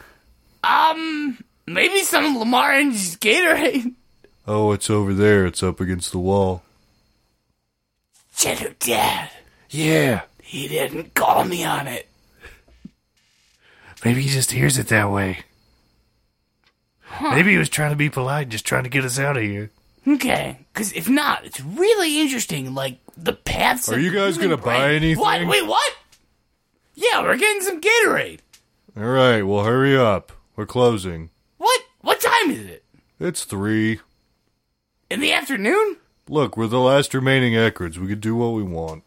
Speaker 3: Maybe some Lamorange Gatorade.
Speaker 1: Oh, it's over there. It's up against the wall.
Speaker 3: Chatter Dad,
Speaker 2: Yeah.
Speaker 3: he didn't call me on it.
Speaker 2: Maybe he just hears it that way. Maybe he was trying to be polite, just trying to get us out of here.
Speaker 3: Okay, because if not, it's really interesting, like, the paths
Speaker 1: Are
Speaker 3: of
Speaker 1: you guys
Speaker 3: human
Speaker 1: gonna buy
Speaker 3: brain.
Speaker 1: anything?
Speaker 3: What? Wait, what? Yeah, we're getting some Gatorade.
Speaker 1: All right, well, hurry up. We're closing.
Speaker 3: What? What time is it?
Speaker 1: It's 3.
Speaker 3: In the afternoon?
Speaker 1: Look, we're the last remaining Eckards. We can do what we want.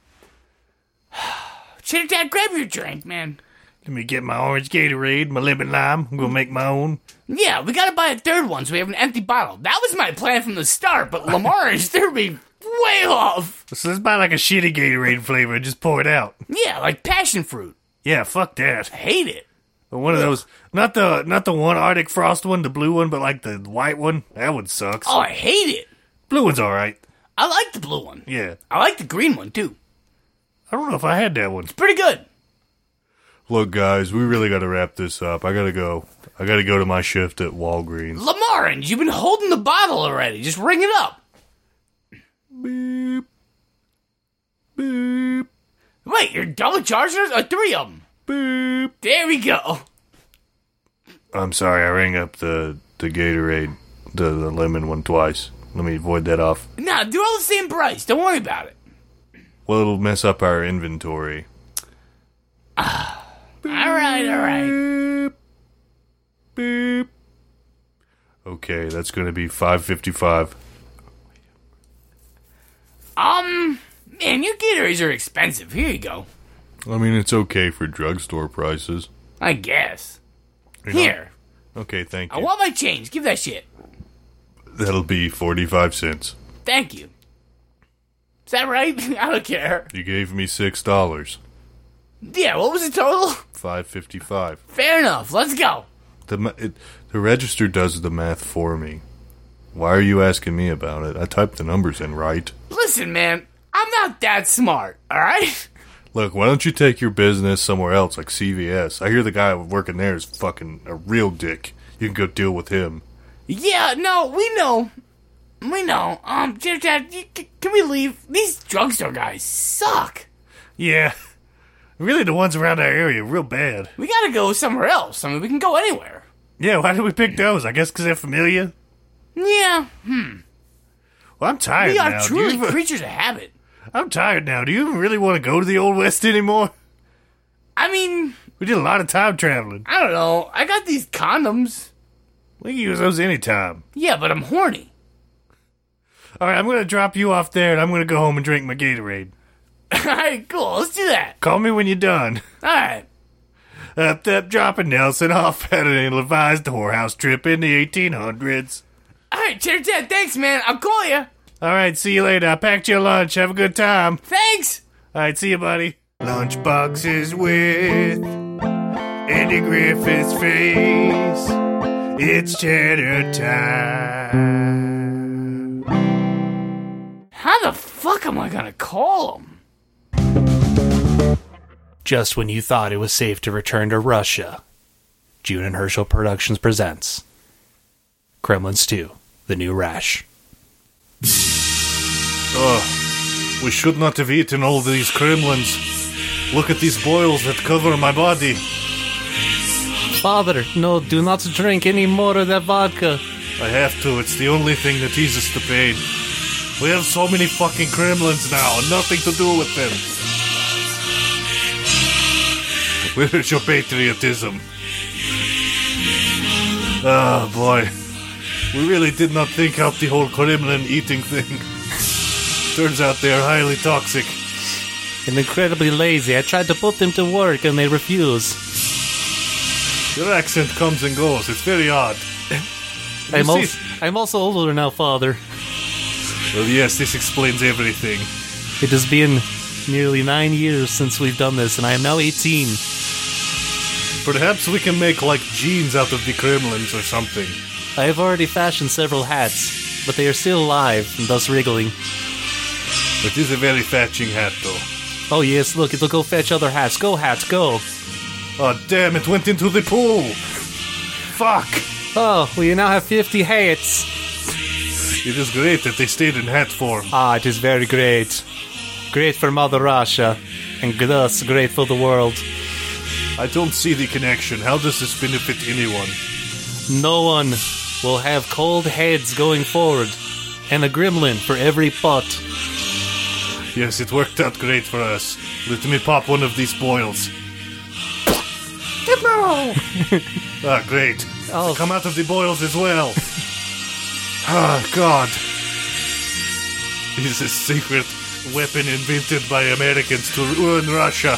Speaker 3: Chatter Dad, grab your drink, man.
Speaker 2: Let me get my orange Gatorade, my lemon lime. I'm gonna make my own.
Speaker 3: Yeah, we gotta buy a third one so we have an empty bottle. That was my plan from the start, but Lamorange threw me way off.
Speaker 2: So let's buy like a shitty Gatorade flavor and just pour it out.
Speaker 3: Yeah, like passion fruit.
Speaker 2: Yeah, fuck that.
Speaker 3: I hate it.
Speaker 2: But one of those, not the one Arctic Frost one, the blue one, but like the white one. That one sucks.
Speaker 3: Oh, I hate it.
Speaker 2: Blue one's all right.
Speaker 3: I like the blue one.
Speaker 2: Yeah,
Speaker 3: I like the green one, too.
Speaker 2: I don't know if I had that one.
Speaker 3: Pretty good.
Speaker 1: Look, guys, we really got to wrap this up. I got to go. I got to go to my shift at Walgreens.
Speaker 3: Lamorange, you've been holding the bottle already. Just ring it up.
Speaker 1: Beep. Beep.
Speaker 3: Wait, you're double charging us? Or 3 of them?
Speaker 1: Beep.
Speaker 3: There we go.
Speaker 1: I'm sorry, I rang up the Gatorade, the lemon one twice. Let me void that off.
Speaker 3: Nah, they're all the same price. Don't worry about it.
Speaker 1: Well, it'll mess up our inventory.
Speaker 3: Alright.
Speaker 1: Beep. Beep. Okay, that's going to be $5.55.
Speaker 3: Man, your Gatorades are expensive. Here you go.
Speaker 1: I mean, it's okay for drugstore prices.
Speaker 3: I guess.
Speaker 1: You know?
Speaker 3: Here.
Speaker 1: Okay, thank
Speaker 3: I
Speaker 1: you.
Speaker 3: want my change. Give that shit.
Speaker 1: That'll be 45 cents.
Speaker 3: Thank you. Is that right? I don't care.
Speaker 1: You gave me $6.
Speaker 3: Yeah, what was the total?
Speaker 1: $5.55.
Speaker 3: Fair enough. Let's go.
Speaker 1: The register does the math for me. Why are you asking me about it? I typed the numbers in right.
Speaker 3: Listen, man. I'm not that smart, alright?
Speaker 1: Look, why don't you take your business somewhere else, like CVS? I hear the guy working there is fucking a real dick. You can go deal with him.
Speaker 3: Yeah, no, we know. Dad, can we leave? These drugstore guys suck.
Speaker 2: Yeah, really the ones around our area real bad.
Speaker 3: We gotta go somewhere else. I mean, we can go anywhere.
Speaker 2: Yeah, why did we pick those? I guess because they're familiar.
Speaker 3: Yeah,
Speaker 2: Well, I'm tired
Speaker 3: we
Speaker 2: now.
Speaker 3: are truly creatures of habit.
Speaker 2: I'm tired now. Do you even really want to go to the Old West anymore?
Speaker 3: I mean,
Speaker 2: We did a lot of time traveling.
Speaker 3: I don't know. I got these condoms.
Speaker 2: We can use those anytime.
Speaker 3: Yeah, but I'm horny.
Speaker 2: All right, I'm going to drop you off there, and I'm going to go home and drink my Gatorade.
Speaker 3: Alright, cool. Let's do that.
Speaker 2: Call me when you're done.
Speaker 3: Alright.
Speaker 2: Up, dropping Nelson off at an ill-advised whorehouse trip in the 1800s.
Speaker 3: Alright, Chatter Dad, thanks, man. I'll call you.
Speaker 2: All right, see you later. I packed your lunch. Have a good time.
Speaker 3: Thanks.
Speaker 2: All right, see you, buddy. Lunchboxes with Andy Griffith's face. It's chatter time.
Speaker 3: How the fuck am I gonna call him?
Speaker 2: Just when you thought it was safe to return to Russia, June and Herschel Productions presents Kremlins 2, The New Rash.
Speaker 1: We should not have eaten all these Kremlins. Look at these boils that cover my body.
Speaker 4: Father, no, do not drink any more of that vodka.
Speaker 1: I have to. It's the only thing that eases the pain. We have so many fucking Kremlins now, and nothing to do with them. Where is your patriotism? Oh, boy. We really did not think out the whole Kremlin eating thing. Turns out they are highly toxic.
Speaker 4: and incredibly lazy. I tried to put them to work and they refuse.
Speaker 1: Your accent comes and goes. It's very odd.
Speaker 4: I'm also older now, Father.
Speaker 1: Well, yes, this explains everything.
Speaker 4: It has been nearly 9 years since we've done this, and I am now 18.
Speaker 1: Perhaps we can make, like, jeans out of the Kremlins or something.
Speaker 4: I have already fashioned several hats, but they are still alive and thus wriggling.
Speaker 1: It is a very fetching hat, though.
Speaker 4: Oh yes, look, it'll go fetch other hats. Go, hats, go!
Speaker 1: Oh, damn, it went into the pool! Fuck!
Speaker 4: Oh, well, you now have 50 hats.
Speaker 1: It is great that they stayed in hat form.
Speaker 4: Ah, it is very great. Great for Mother Russia, and thus great for the world.
Speaker 1: I don't see the connection. How does this benefit anyone?
Speaker 4: No one will have cold heads going forward, and a gremlin for every pot.
Speaker 1: Yes, it worked out great for us. Let me pop one of these boils. Ah, great.
Speaker 4: Oh.
Speaker 1: Come out of the boils as well. Ah, God. This is a secret weapon invented by Americans to ruin Russia.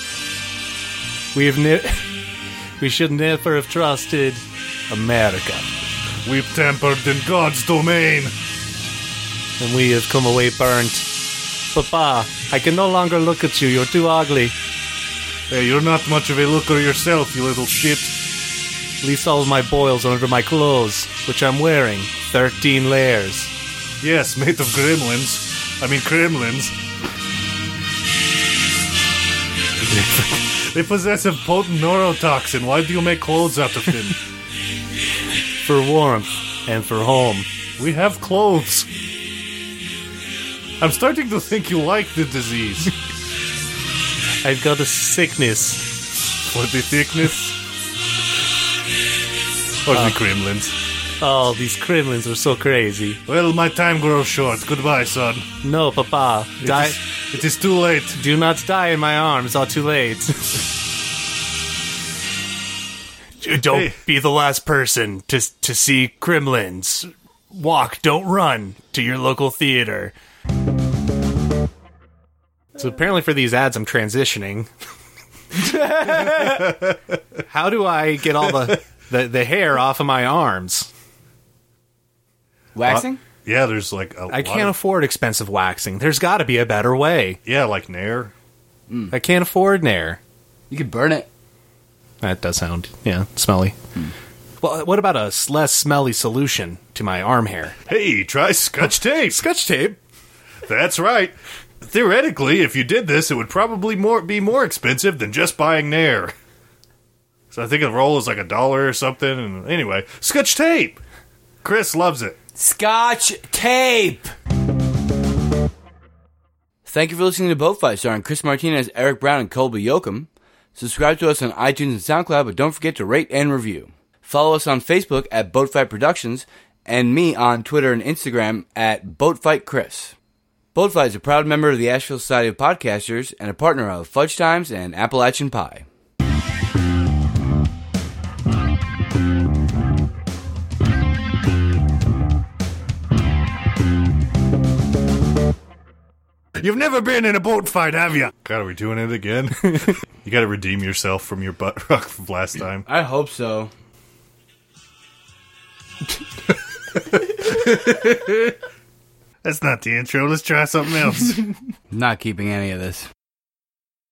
Speaker 4: We should never have trusted America.
Speaker 1: We've tampered in God's domain.
Speaker 4: And we have come away burnt. Papa, I can no longer look at you. You're too ugly.
Speaker 1: Hey, you're not much of a looker yourself, you little shit.
Speaker 4: At least all of my boils are under my clothes, which I'm wearing. 13 layers.
Speaker 1: Yes, made of gremlins. I mean, Kremlins. They possess a potent neurotoxin. Why do you make clothes out of them?
Speaker 4: For warmth and for home.
Speaker 1: We have clothes. I'm starting to think you like the disease.
Speaker 4: I've got a sickness.
Speaker 1: For the thickness? Or the Kremlins?
Speaker 4: Oh, these Kremlins are so crazy.
Speaker 1: Well, my time grows short. Goodbye, son.
Speaker 4: No, Papa. Die.
Speaker 1: It is too late.
Speaker 4: Do not die in my arms, or too late. Don't be the last person to see Kremlins. Walk, don't run, to your local theater. So apparently for these ads I'm transitioning. How do I get all the hair off of my arms?
Speaker 3: Waxing?
Speaker 1: Yeah, there's like a
Speaker 4: I can't afford expensive waxing. There's got to be a better way.
Speaker 1: Yeah, like Nair.
Speaker 4: I can't afford Nair.
Speaker 3: You could burn it.
Speaker 4: That does sound, smelly. Well, what about a less smelly solution to my arm hair?
Speaker 1: Hey, try Scotch tape.
Speaker 2: Scotch tape?
Speaker 1: That's right. Theoretically, if you did this, it would probably be more expensive than just buying Nair. So I think a roll is like $1 or something. And anyway, Scotch tape. Chris loves it.
Speaker 3: Scotch tape! Thank you for listening to Boat Fight, starring Chris Martinez, Eric Brown, and Colby Yoakum. Subscribe to us on iTunes and SoundCloud, but don't forget to rate and review. Follow us on Facebook at Boat Fight Productions, and me on Twitter and Instagram at Boat Fight Chris. Boat Fight is a proud member of the Asheville Society of Podcasters and a partner of Fudge Times and Appalachian Pie.
Speaker 1: You've never been in a boat fight, have you? God, are we doing it again? You gotta redeem yourself from your butt rock from last time.
Speaker 3: I hope so.
Speaker 1: That's not the intro. Let's try something else.
Speaker 3: Not keeping any of this.